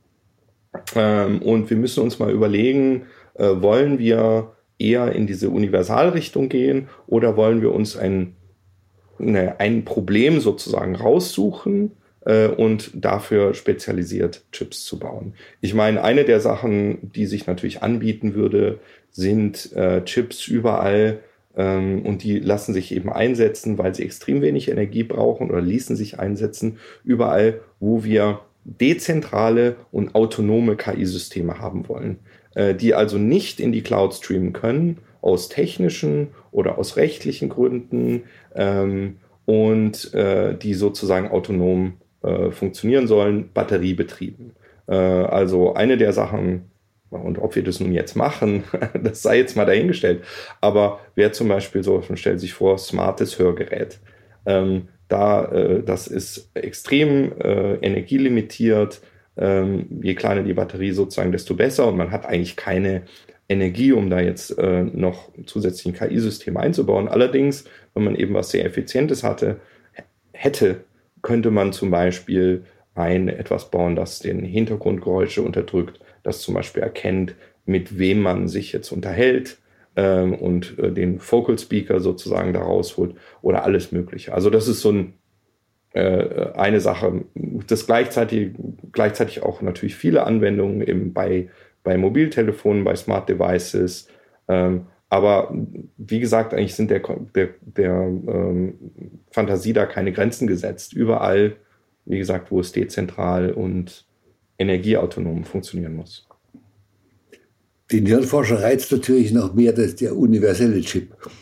ähm, und wir müssen uns mal überlegen, Äh, wollen wir eher in diese Universalrichtung gehen oder wollen wir uns ein, ne, ein Problem sozusagen raussuchen äh, und dafür spezialisiert Chips zu bauen? Ich meine, eine der Sachen, die sich natürlich anbieten würde, sind äh, Chips überall, ähm, und die lassen sich eben einsetzen, weil sie extrem wenig Energie brauchen oder ließen sich einsetzen, überall, wo wir dezentrale und autonome K I-Systeme haben wollen, die also nicht in die Cloud streamen können, aus technischen oder aus rechtlichen Gründen, ähm, und äh, die sozusagen autonom äh, funktionieren sollen, batteriebetrieben. Äh, also eine der Sachen, und ob wir das nun jetzt machen, das sei jetzt mal dahingestellt, aber wäre zum Beispiel so, man stellt sich vor, smartes Hörgerät. Ähm, da, äh, das ist extrem äh, energielimitiert. Ähm, je kleiner die Batterie sozusagen, desto besser, und man hat eigentlich keine Energie, um da jetzt äh, noch zusätzlichen K I-Systeme einzubauen. Allerdings, wenn man eben was sehr Effizientes hatte, hätte, könnte man zum Beispiel ein etwas bauen, das den Hintergrundgeräusche unterdrückt, das zum Beispiel erkennt, mit wem man sich jetzt unterhält, ähm, und äh, den Vocal Speaker sozusagen da rausholt oder alles Mögliche. Also das ist so ein eine Sache, das gleichzeitig, gleichzeitig auch natürlich viele Anwendungen eben bei, bei Mobiltelefonen, bei Smart Devices. Ähm, aber wie gesagt, eigentlich sind der, der, der ähm, Fantasie da keine Grenzen gesetzt. Überall, wie gesagt, wo es dezentral und energieautonom funktionieren muss. Den Hirnforscher reizt natürlich noch mehr das, der universelle Chip.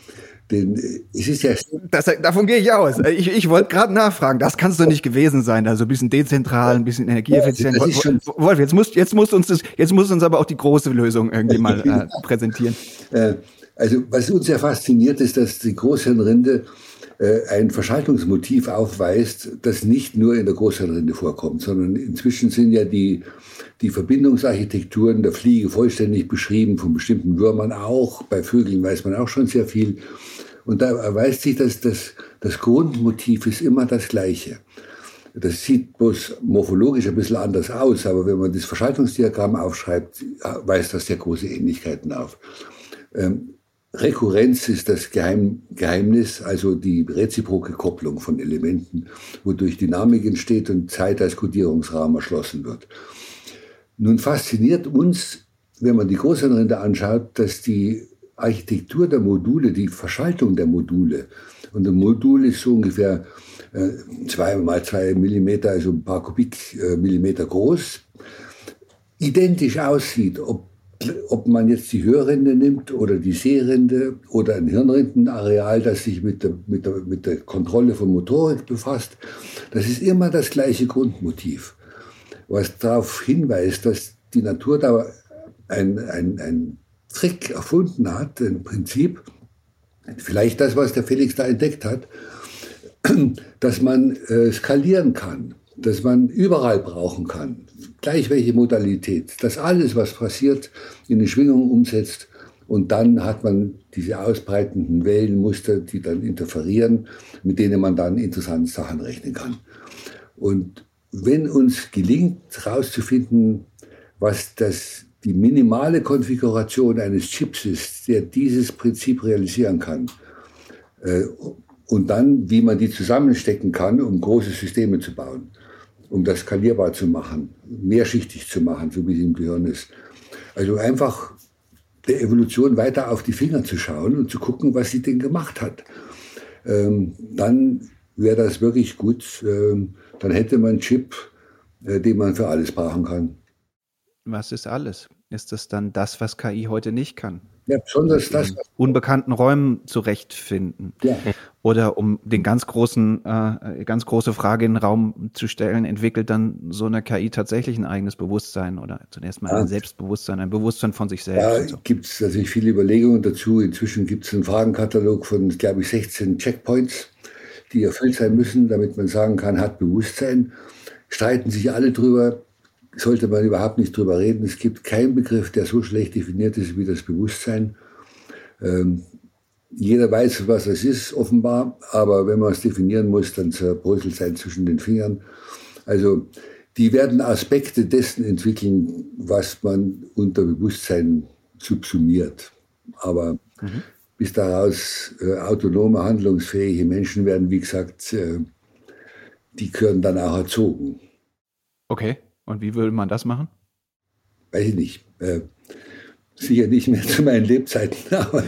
Denn es ist ja... Das, davon gehe ich aus. Ich, ich wollte gerade nachfragen, das kann es doch nicht gewesen sein. Also ein bisschen dezentral, ein bisschen energieeffizient. Ja, also Wolf, jetzt musst, jetzt musst uns das, jetzt musst uns aber auch die große Lösung irgendwie mal äh, präsentieren. Also was uns ja fasziniert, ist, dass die Großhirnrinde äh, ein Verschaltungsmotiv aufweist, das nicht nur in der Großhirnrinde vorkommt, sondern inzwischen sind ja die, die Verbindungsarchitekturen der Fliege vollständig beschrieben, von bestimmten Würmern auch. Bei Vögeln weiß man auch schon sehr viel. Und da erweist sich, dass das, das Grundmotiv ist immer das Gleiche. Das sieht bloß morphologisch ein bisschen anders aus, aber wenn man das Verschaltungsdiagramm aufschreibt, weist das sehr große Ähnlichkeiten auf. Ähm, Rekurrenz ist das Geheim, Geheimnis, also die reziproke Kopplung von Elementen, wodurch Dynamik entsteht und Zeit als Kodierungsrahmen erschlossen wird. Nun fasziniert uns, wenn man die Großhirnrinde anschaut, dass die Architektur der Module, die Verschaltung der Module, und ein Modul ist so ungefähr äh, zwei mal zwei Millimeter, also ein paar Kubikmillimeter groß, identisch aussieht, ob Ob man jetzt die Hörrinde nimmt oder die Sehrinde oder ein Hirnrindenareal, das sich mit der, mit der, mit der Kontrolle von Motorik befasst, das ist immer das gleiche Grundmotiv. Was darauf hinweist, dass die Natur da ein, ein, ein Trick erfunden hat, ein Prinzip, vielleicht das, was der Felix da entdeckt hat, dass man äh, skalieren kann, dass man überall brauchen kann, gleich welche Modalität, dass alles, was passiert, in eine Schwingung umsetzt und dann hat man diese ausbreitenden Wellenmuster, die dann interferieren, mit denen man dann interessante Sachen rechnen kann. Und wenn uns gelingt, herauszufinden, was das, die minimale Konfiguration eines Chips ist, der dieses Prinzip realisieren kann, äh, und dann, wie man die zusammenstecken kann, um große Systeme zu bauen, um das skalierbar zu machen, mehrschichtig zu machen, so wie es im Gehirn ist. Also einfach der Evolution weiter auf die Finger zu schauen und zu gucken, was sie denn gemacht hat. Ähm, dann wäre das wirklich gut. Ähm, dann hätte man einen Chip, äh, den man für alles brauchen kann. Was ist alles? Ist das dann das, was K I heute nicht kann? Ja, besonders das. In unbekannten Räumen zurechtfinden. Ja. Oder um den ganz großen, äh, ganz große Frage in den Raum zu stellen, entwickelt dann so eine K I tatsächlich ein eigenes Bewusstsein oder zunächst mal ja. ein Selbstbewusstsein, ein Bewusstsein von sich selbst? Da so. gibt es natürlich viele Überlegungen dazu. Inzwischen gibt es einen Fragenkatalog von, glaube ich, sechzehn Checkpoints, die erfüllt sein müssen, damit man sagen kann, hat Bewusstsein. Streiten sich alle drüber. Sollte man überhaupt nicht drüber reden. Es gibt keinen Begriff, der so schlecht definiert ist wie das Bewusstsein. Ähm, jeder weiß, was es ist, offenbar, aber wenn man es definieren muss, dann zerbröselt es einem zwischen den Fingern. Also die werden Aspekte dessen entwickeln, was man unter Bewusstsein subsumiert. Aber mhm. bis daraus äh, autonome, handlungsfähige Menschen werden, wie gesagt, äh, die gehören dann auch erzogen. Okay. Und wie würde man das machen? Weiß ich nicht. Äh, sicher nicht mehr zu meinen Lebzeiten. Aber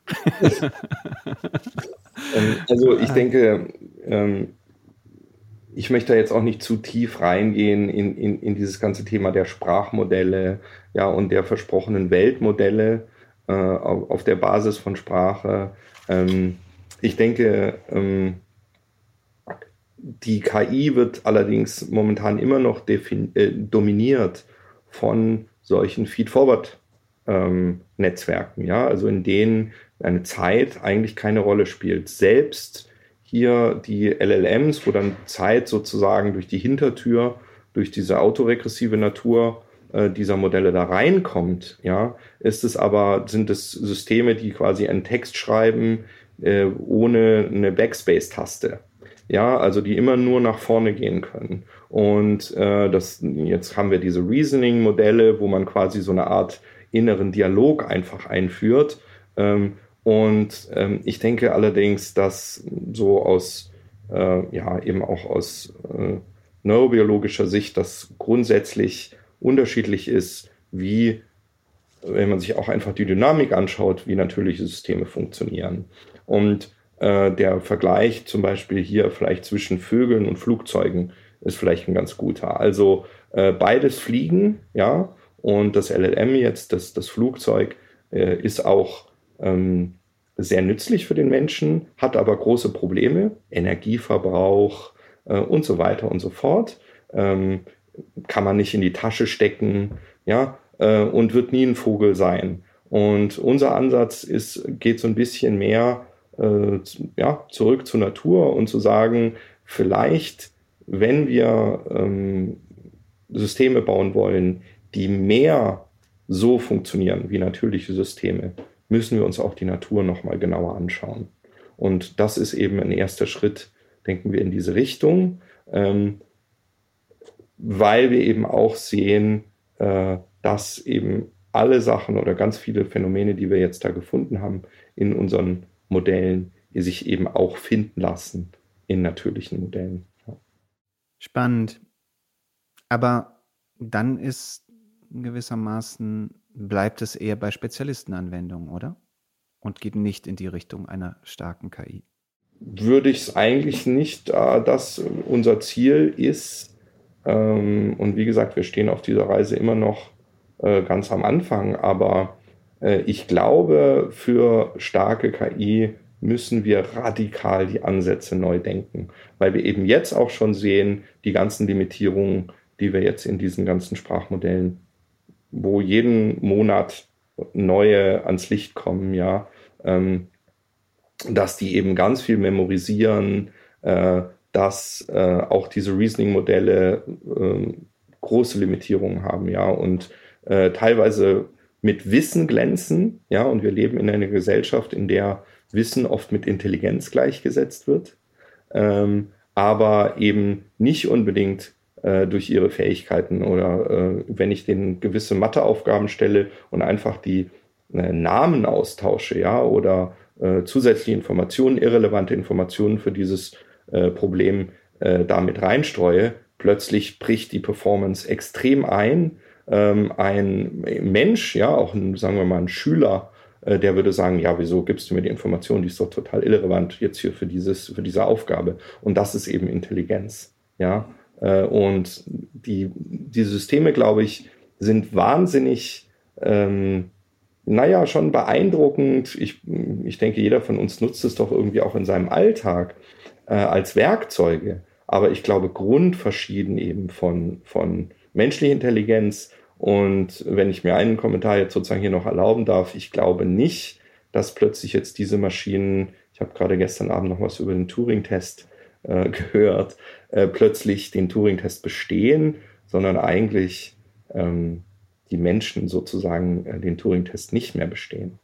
also ich denke, ähm, ich möchte jetzt auch nicht zu tief reingehen in, in, in dieses ganze Thema der Sprachmodelle, ja, und der versprochenen Weltmodelle äh, auf, auf der Basis von Sprache. Ähm, ich denke, ähm, die K I wird allerdings momentan immer noch defin- äh, dominiert von solchen Feed-Forward-Netzwerken, ähm, ja, also in denen eine Zeit eigentlich keine Rolle spielt. Selbst hier die L L Ms, wo dann Zeit sozusagen durch die Hintertür, durch diese autoregressive Natur äh, dieser Modelle da reinkommt, ja, ist es aber, sind es Systeme, die quasi einen Text schreiben äh, ohne eine Backspace-Taste. Ja, also die immer nur nach vorne gehen können. Und äh, das, jetzt haben wir diese Reasoning-Modelle, wo man quasi so eine Art inneren Dialog einfach einführt. Ähm, und ähm, ich denke allerdings, dass so aus, äh, ja, eben auch aus äh, neurobiologischer Sicht das grundsätzlich unterschiedlich ist, wie, wenn man sich auch einfach die Dynamik anschaut, wie natürliche Systeme funktionieren. Und der Vergleich zum Beispiel hier vielleicht zwischen Vögeln und Flugzeugen ist vielleicht ein ganz guter. Also äh, beides fliegen, ja, und das L L M jetzt, das, das Flugzeug, äh, ist auch ähm, sehr nützlich für den Menschen, hat aber große Probleme, Energieverbrauch äh, und so weiter und so fort. Ähm, kann man nicht in die Tasche stecken, ja, äh, und wird nie ein Vogel sein. Und unser Ansatz ist, geht so ein bisschen mehr äh, ja, zurück zur Natur und zu sagen, vielleicht, wenn wir ähm, Systeme bauen wollen, die mehr so funktionieren wie natürliche Systeme, müssen wir uns auch die Natur nochmal genauer anschauen. Und das ist eben ein erster Schritt, denken wir, in diese Richtung, ähm, weil wir eben auch sehen, äh, dass eben alle Sachen oder ganz viele Phänomene, die wir jetzt da gefunden haben in unseren Modellen, die sich eben auch finden lassen in natürlichen Modellen. Ja. Spannend. Aber dann ist gewissermaßen, bleibt es eher bei Spezialistenanwendungen, oder? Und geht nicht in die Richtung einer starken K I. Würde ich es eigentlich nicht, äh, dass unser Ziel ist, ähm, und wie gesagt, wir stehen auf dieser Reise immer noch äh, ganz am Anfang, aber äh, ich glaube, für starke K I müssen wir radikal die Ansätze neu denken, weil wir eben jetzt auch schon sehen, die ganzen Limitierungen, die wir jetzt in diesen ganzen Sprachmodellen, wo jeden Monat neue ans Licht kommen, ja, ähm, dass die eben ganz viel memorisieren, äh, dass äh, auch diese Reasoning-Modelle äh, große Limitierungen haben, ja, und äh, teilweise mit Wissen glänzen, ja, und wir leben in einer Gesellschaft, in der Wissen oft mit Intelligenz gleichgesetzt wird, ähm, aber eben nicht unbedingt äh, durch ihre Fähigkeiten oder äh, wenn ich denen gewisse Matheaufgaben stelle und einfach die äh, Namen austausche, ja, oder äh, zusätzliche Informationen, irrelevante Informationen für dieses äh, Problem äh, damit reinstreue, plötzlich bricht die Performance extrem ein. Ähm, ein Mensch, ja, auch ein, sagen wir mal, ein Schüler, äh, der würde sagen, ja, wieso gibst du mir die Information, die ist doch total irrelevant jetzt hier für dieses, für diese Aufgabe. Und das ist eben Intelligenz, ja. Äh, und die, die Systeme, glaube ich, sind wahnsinnig, ähm, naja, schon beeindruckend. Ich, ich denke, jeder von uns nutzt es doch irgendwie auch in seinem Alltag äh, als Werkzeuge. Aber ich glaube, grundverschieden eben von, von menschlicher Intelligenz. Und wenn ich mir einen Kommentar jetzt sozusagen hier noch erlauben darf, ich glaube nicht, dass plötzlich jetzt diese Maschinen, ich habe gerade gestern Abend noch was über den Turing-Test äh, gehört, äh, plötzlich den Turing-Test bestehen, sondern eigentlich ähm, die Menschen sozusagen äh, den Turing-Test nicht mehr bestehen.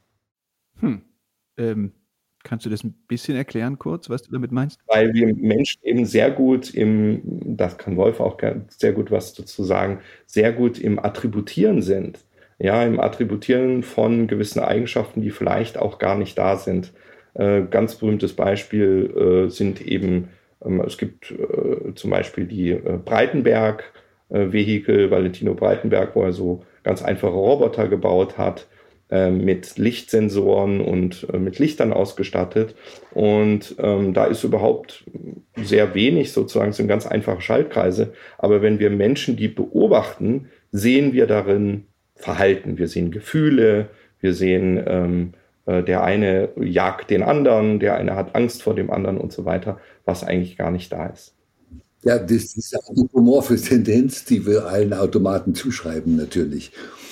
Hm. Ähm, kannst du das ein bisschen erklären kurz, was du damit meinst? Weil wir Menschen eben sehr gut im, das kann Wolf auch sehr gut was dazu sagen, sehr gut im Attributieren sind. Ja, im Attributieren von gewissen Eigenschaften, die vielleicht auch gar nicht da sind. Äh, ganz berühmtes Beispiel äh, sind eben, ähm, es gibt äh, zum Beispiel die äh, Breitenberg-Vehikel, Valentino Breitenberg, wo er so ganz einfache Roboter gebaut hat, mit Lichtsensoren und äh, mit Lichtern ausgestattet. Und ähm, da ist überhaupt sehr wenig sozusagen, sind ganz einfache Schaltkreise. Aber wenn wir Menschen die beobachten, sehen wir darin Verhalten. Wir sehen Gefühle, wir sehen, ähm, äh, der eine jagt den anderen, der eine hat Angst vor dem anderen und so weiter, was eigentlich gar nicht da ist. Ja, das ist diese anthropomorphe Tendenz, die wir allen Automaten zuschreiben natürlich.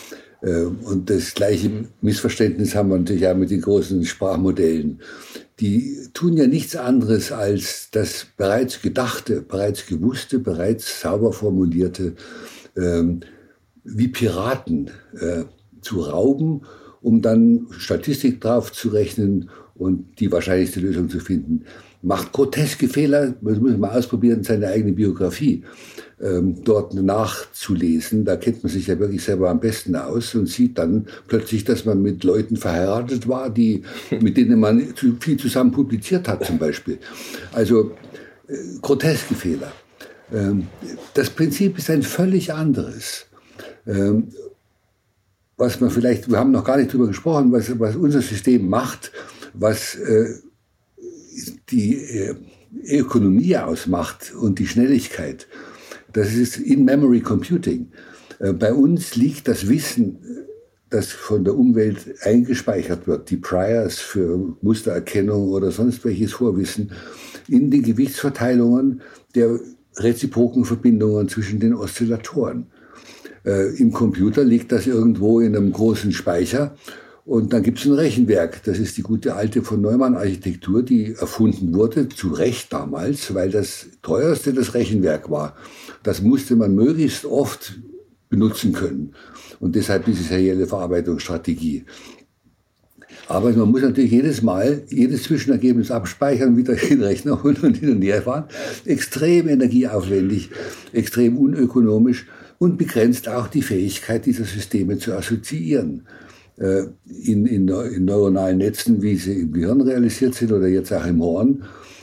Und das gleiche Missverständnis haben wir natürlich auch mit den großen Sprachmodellen. Die tun ja nichts anderes als das bereits Gedachte, bereits Gewusste, bereits sauber formulierte, ähm, wie Piraten äh, zu rauben, um dann Statistik drauf zu rechnen und die wahrscheinlichste Lösung zu finden. Macht groteske Fehler, das muss man ausprobieren, seine eigene Biografie ähm, dort nachzulesen. Da kennt man sich ja wirklich selber am besten aus und sieht dann plötzlich, dass man mit Leuten verheiratet war, die, mit denen man zu, viel zusammen publiziert hat zum Beispiel. Also äh, groteske Fehler. Ähm, das Prinzip ist ein völlig anderes. Ähm, was man vielleicht, wir haben noch gar nicht drüber gesprochen, was, was unser System macht, was äh, die äh, Ökonomie ausmacht und die Schnelligkeit. Das ist In-Memory Computing. Äh, bei uns liegt das Wissen das von der Umwelt eingespeichert wird, die Priors für Mustererkennung oder sonst welches Vorwissen, in den Gewichtsverteilungen der reziproken Verbindungen zwischen den Oszillatoren. Äh, Im Computer liegt das irgendwo in einem großen Speicher und dann gibt es ein Rechenwerk. Das ist die gute alte von Neumann-Architektur, die erfunden wurde, zu Recht damals, weil das teuerste das Rechenwerk war. Das musste man möglichst oft benutzen können. Und deshalb diese serielle Verarbeitungsstrategie. Aber man muss natürlich jedes Mal, jedes Zwischenergebnis abspeichern, wieder in den Rechner holen und hin und her fahren. Extrem energieaufwendig, extrem unökonomisch und begrenzt auch die Fähigkeit dieser Systeme zu assoziieren. In, in, in neuronalen Netzen, wie sie im Gehirn realisiert sind oder jetzt auch im Horn,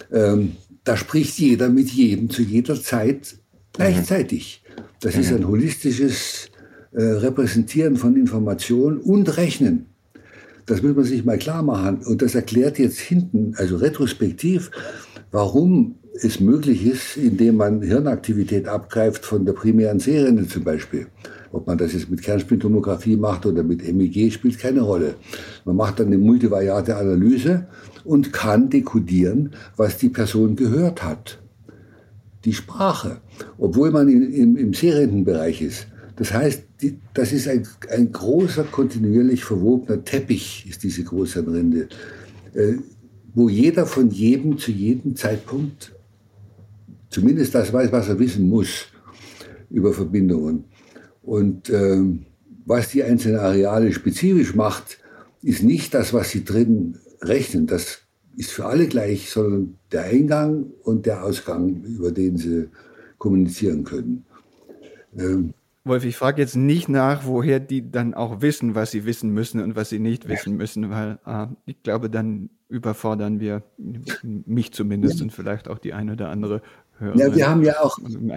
da spricht jeder mit jedem zu jeder Zeit gleichzeitig. Das ist ein holistisches äh, Repräsentieren von Information und Rechnen. Das muss man sich mal klar machen. Und das erklärt jetzt hinten, also retrospektiv, warum es möglich ist, indem man Hirnaktivität abgreift von der primären Sehrinne zum Beispiel. Ob man das jetzt mit Kernspintomographie macht oder mit M E G, spielt keine Rolle. Man macht dann eine multivariate Analyse und kann dekodieren, was die Person gehört hat. Die Sprache, obwohl man in, im, im Sehrindenbereich ist. Das heißt, die, das ist ein, ein großer, kontinuierlich verwobener Teppich, ist diese Großhirnrinde, äh, wo jeder von jedem zu jedem Zeitpunkt zumindest das weiß, was er wissen muss über Verbindungen. Und äh, was die einzelnen Areale spezifisch macht, ist nicht das, was sie drin rechnen. Das ist für alle gleich, sondern der Eingang und der Ausgang, über den sie kommunizieren können. Ähm, Wolf, ich frage jetzt nicht nach, woher die dann auch wissen, was sie wissen müssen und was sie nicht wissen müssen, weil äh, ich glaube, dann überfordern wir, mich zumindest, ja. Und vielleicht auch die eine oder andere Hörerin. Ja, wir haben ja auch,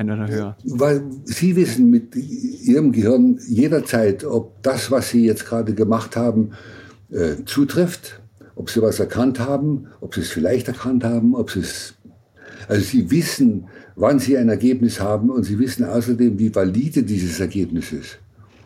weil Sie wissen mit Ihrem Gehirn jederzeit, ob das, was Sie jetzt gerade gemacht haben, äh, zutrifft, ob Sie was erkannt haben, ob Sie es vielleicht erkannt haben, ob Sie es, also Sie wissen, wann Sie ein Ergebnis haben und Sie wissen außerdem, wie valide dieses Ergebnis ist.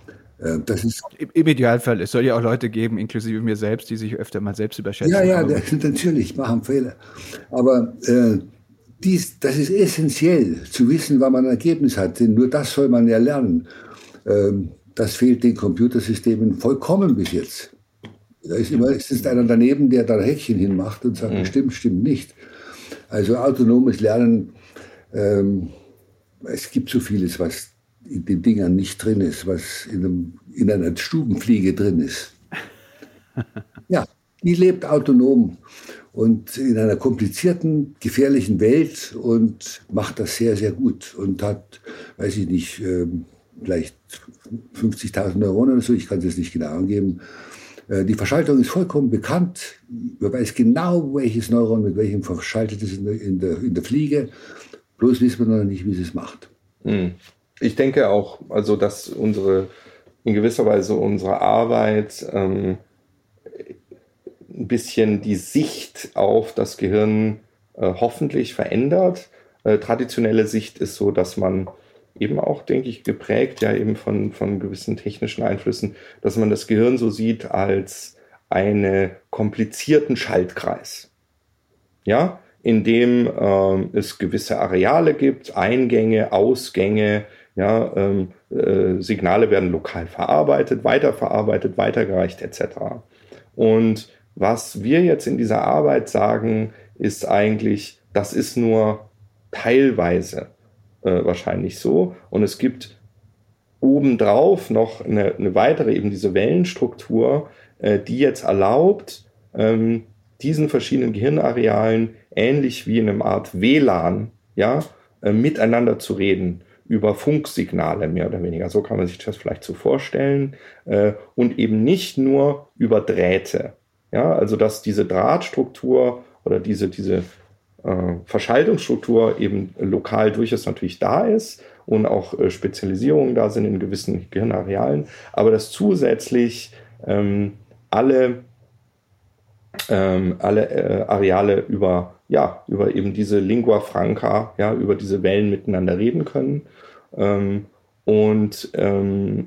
Das ist Im Idealfall, es soll ja auch Leute geben, inklusive mir selbst, die sich öfter mal selbst überschätzen. Ja, ja, das, natürlich, machen Fehler. Aber äh, dies, das ist essentiell, zu wissen, wann man ein Ergebnis hat. Denn nur das soll man ja lernen. Ähm, das fehlt den Computersystemen vollkommen bis jetzt. Da ist immer es ist einer daneben, der da ein Häkchen hinmacht und sagt, mhm. stimmt, stimmt nicht. Also autonomes Lernen, ähm, es gibt so vieles, was in den Dingern nicht drin ist, was in, einem, in einer Stubenfliege drin ist. Ja, die lebt autonom und in einer komplizierten, gefährlichen Welt und macht das sehr, sehr gut und hat, weiß ich nicht, ähm, vielleicht fünfzigtausend Neuronen oder so, ich kann es jetzt nicht genau angeben. Äh, die Verschaltung ist vollkommen bekannt. Man weiß genau, welches Neuron mit welchem verschaltet ist in der, in der, in der Fliege. Bloß wissen wir noch nicht, wie es es macht. Mhm. Ich denke auch, also dass unsere, in gewisser Weise unsere Arbeit ähm, ein bisschen die Sicht auf das Gehirn äh, hoffentlich verändert. Äh, traditionelle Sicht ist so, dass man eben auch, denke ich, geprägt ja eben von, von gewissen technischen Einflüssen, dass man das Gehirn so sieht als einen komplizierten Schaltkreis. Ja, in dem ähm, es gewisse Areale gibt, Eingänge, Ausgänge. Ja, ähm, äh, Signale werden lokal verarbeitet, weiterverarbeitet, weitergereicht et cetera. Und was wir jetzt in dieser Arbeit sagen, ist eigentlich, das ist nur teilweise äh, wahrscheinlich so. Und es gibt obendrauf noch eine, eine weitere, eben diese Wellenstruktur, äh, die jetzt erlaubt, ähm, diesen verschiedenen Gehirnarealen ähnlich wie in einer Art W L A N, ja, äh, miteinander zu reden. Über Funksignale mehr oder weniger, so kann man sich das vielleicht so vorstellen, äh, und eben nicht nur über Drähte. Ja, also dass diese Drahtstruktur oder diese, diese äh, Verschaltungsstruktur eben lokal durchaus natürlich da ist und auch äh, Spezialisierungen da sind in gewissen Gehirnarealen, aber dass zusätzlich ähm, alle, ähm, alle äh, Areale über ja, über eben diese Lingua Franca, ja, über diese Wellen miteinander reden können. Ähm, und ähm,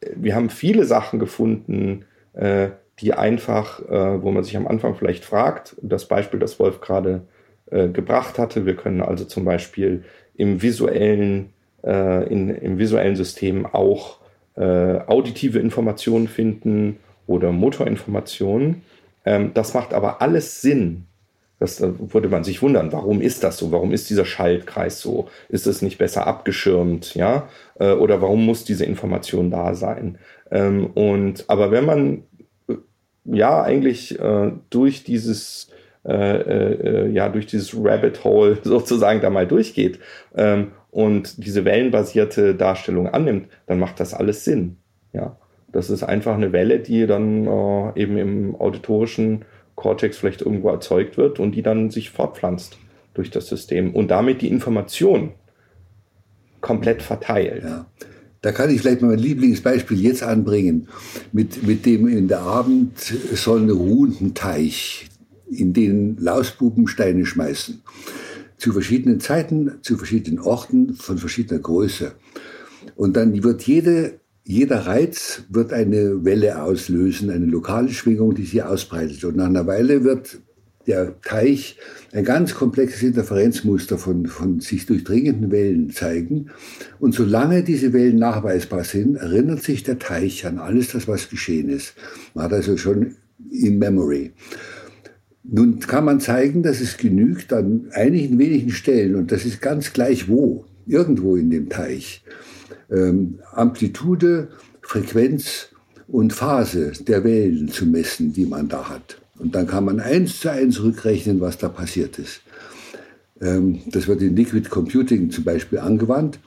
wir haben viele Sachen gefunden, äh, die einfach, äh, wo man sich am Anfang vielleicht fragt, das Beispiel, das Wolf gerade äh, gebracht hatte, wir können also zum Beispiel im visuellen, äh, in, im visuellen System auch äh, auditive Informationen finden oder Motorinformationen. Ähm, das macht aber alles Sinn. Das, da würde man sich wundern, warum ist das so? Warum ist dieser Schaltkreis so? Ist es nicht besser abgeschirmt? Ja? Äh, oder warum muss diese Information da sein? Ähm, und, aber wenn man äh, ja eigentlich äh, durch dieses äh, äh, ja durch dieses Rabbit Hole sozusagen da mal durchgeht ähm, und diese wellenbasierte Darstellung annimmt, dann macht das alles Sinn. Ja? Das ist einfach eine Welle, die dann äh, eben im auditorischen Cortex vielleicht irgendwo erzeugt wird und die dann sich fortpflanzt durch das System und damit die Information komplett verteilt. Ja. Da kann ich vielleicht mal mein Lieblingsbeispiel jetzt anbringen, mit, mit dem in der Abendsonne ruhenden Teich, in den Lausbuben Steine schmeißen. Zu verschiedenen Zeiten, zu verschiedenen Orten, von verschiedener Größe. Und dann wird jede Jeder Reiz wird eine Welle auslösen, eine lokale Schwingung, die sich ausbreitet. Und nach einer Weile wird der Teich ein ganz komplexes Interferenzmuster von, von sich durchdringenden Wellen zeigen. Und solange diese Wellen nachweisbar sind, erinnert sich der Teich an alles das, was geschehen ist. Man hat also schon in Memory. Nun kann man zeigen, dass es genügt an einigen wenigen Stellen, und das ist ganz gleich wo, irgendwo in dem Teich, Ähm, Amplitude, Frequenz und Phase der Wellen zu messen, die man da hat. Und dann kann man eins zu eins rückrechnen, was da passiert ist. Ähm, das wird in Liquid Computing zum Beispiel angewandt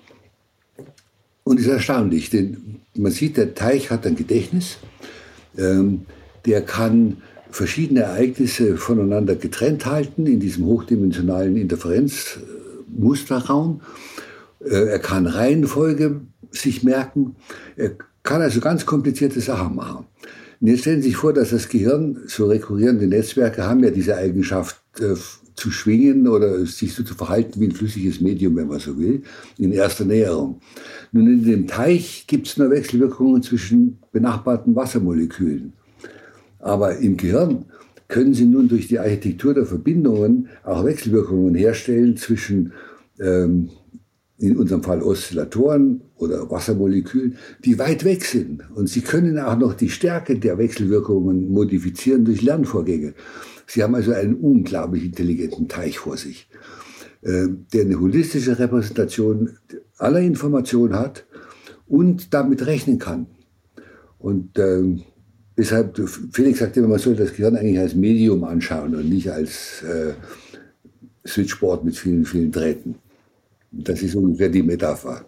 und ist erstaunlich, denn man sieht, der Teich hat ein Gedächtnis, ähm, der kann verschiedene Ereignisse voneinander getrennt halten in diesem hochdimensionalen Interferenzmusterraum. Er kann Reihenfolge sich merken. Er kann also ganz komplizierte Sachen machen. Und jetzt stellen Sie sich vor, dass das Gehirn, so rekurrierende Netzwerke haben ja diese Eigenschaft äh, zu schwingen oder sich so zu verhalten wie ein flüssiges Medium, wenn man so will, in erster Näherung. Nun, in dem Teich gibt es nur Wechselwirkungen zwischen benachbarten Wassermolekülen. Aber im Gehirn können Sie nun durch die Architektur der Verbindungen auch Wechselwirkungen herstellen zwischen ähm, in unserem Fall Oszillatoren oder Wassermolekülen, die weit weg sind. Und Sie können auch noch die Stärke der Wechselwirkungen modifizieren durch Lernvorgänge. Sie haben also einen unglaublich intelligenten Teich vor sich, äh, der eine holistische Repräsentation aller Informationen hat und damit rechnen kann. Und äh, deshalb, Felix sagt immer, man soll das Gehirn eigentlich als Medium anschauen und nicht als äh, Switchboard mit vielen, vielen Drähten. Das ist ungefähr die Metapher.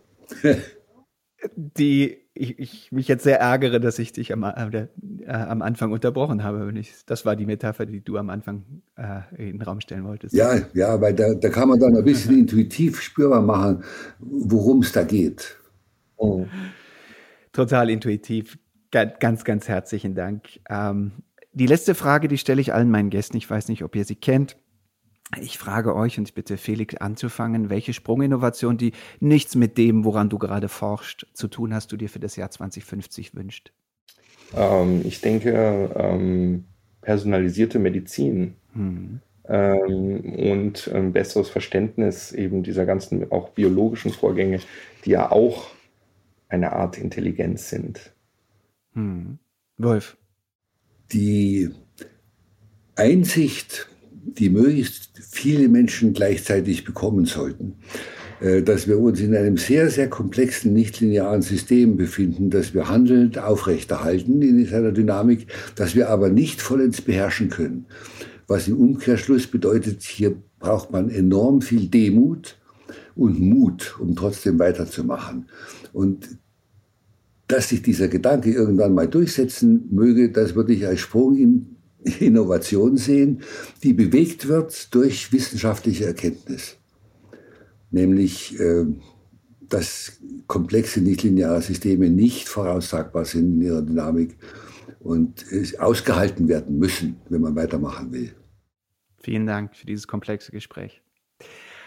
Die ich, ich mich jetzt sehr ärgere, dass ich dich am, äh, am Anfang unterbrochen habe. Wenn ich, das war die Metapher, die du am Anfang äh, in den Raum stellen wolltest. Ja, ja, weil da, da kann man dann ein bisschen intuitiv spürbar machen, worum es da geht. Oh. Total intuitiv. Ganz, ganz herzlichen Dank. Ähm, die letzte Frage, die stelle ich allen meinen Gästen. Ich weiß nicht, ob ihr sie kennt. Ich frage euch, und ich bitte Felix anzufangen, welche Sprunginnovation, die nichts mit dem, woran du gerade forschst, zu tun hast, du dir für das Jahr zwanzig fünfzig wünscht? Ähm, ich denke, ähm, personalisierte Medizin hm. ähm, und ein besseres Verständnis eben dieser ganzen auch biologischen Vorgänge, die ja auch eine Art Intelligenz sind. Hm. Wolf? Die Einsicht, die möglichst viele Menschen gleichzeitig bekommen sollten, dass wir uns in einem sehr, sehr komplexen, nichtlinearen System befinden, das wir handelnd aufrechterhalten in seiner Dynamik, das wir aber nicht vollends beherrschen können. Was im Umkehrschluss bedeutet, hier braucht man enorm viel Demut und Mut, um trotzdem weiterzumachen. Und dass sich dieser Gedanke irgendwann mal durchsetzen möge, das würde ich als Sprung in Innovation sehen, die bewegt wird durch wissenschaftliche Erkenntnis. Nämlich, äh, dass komplexe, nichtlineare Systeme nicht voraussagbar sind in ihrer Dynamik und äh, ausgehalten werden müssen, wenn man weitermachen will. Vielen Dank für dieses komplexe Gespräch.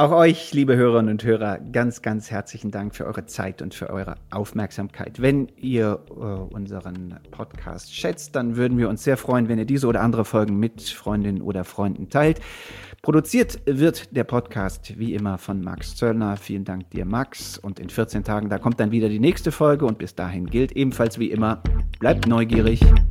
Auch euch, liebe Hörerinnen und Hörer, ganz, ganz herzlichen Dank für eure Zeit und für eure Aufmerksamkeit. Wenn ihr äh, unseren Podcast schätzt, dann würden wir uns sehr freuen, wenn ihr diese oder andere Folgen mit Freundinnen oder Freunden teilt. Produziert wird der Podcast wie immer von Max Zöllner. Vielen Dank dir, Max. Und in vierzehn Tagen, da kommt dann wieder die nächste Folge. Und bis dahin gilt ebenfalls wie immer, bleibt neugierig.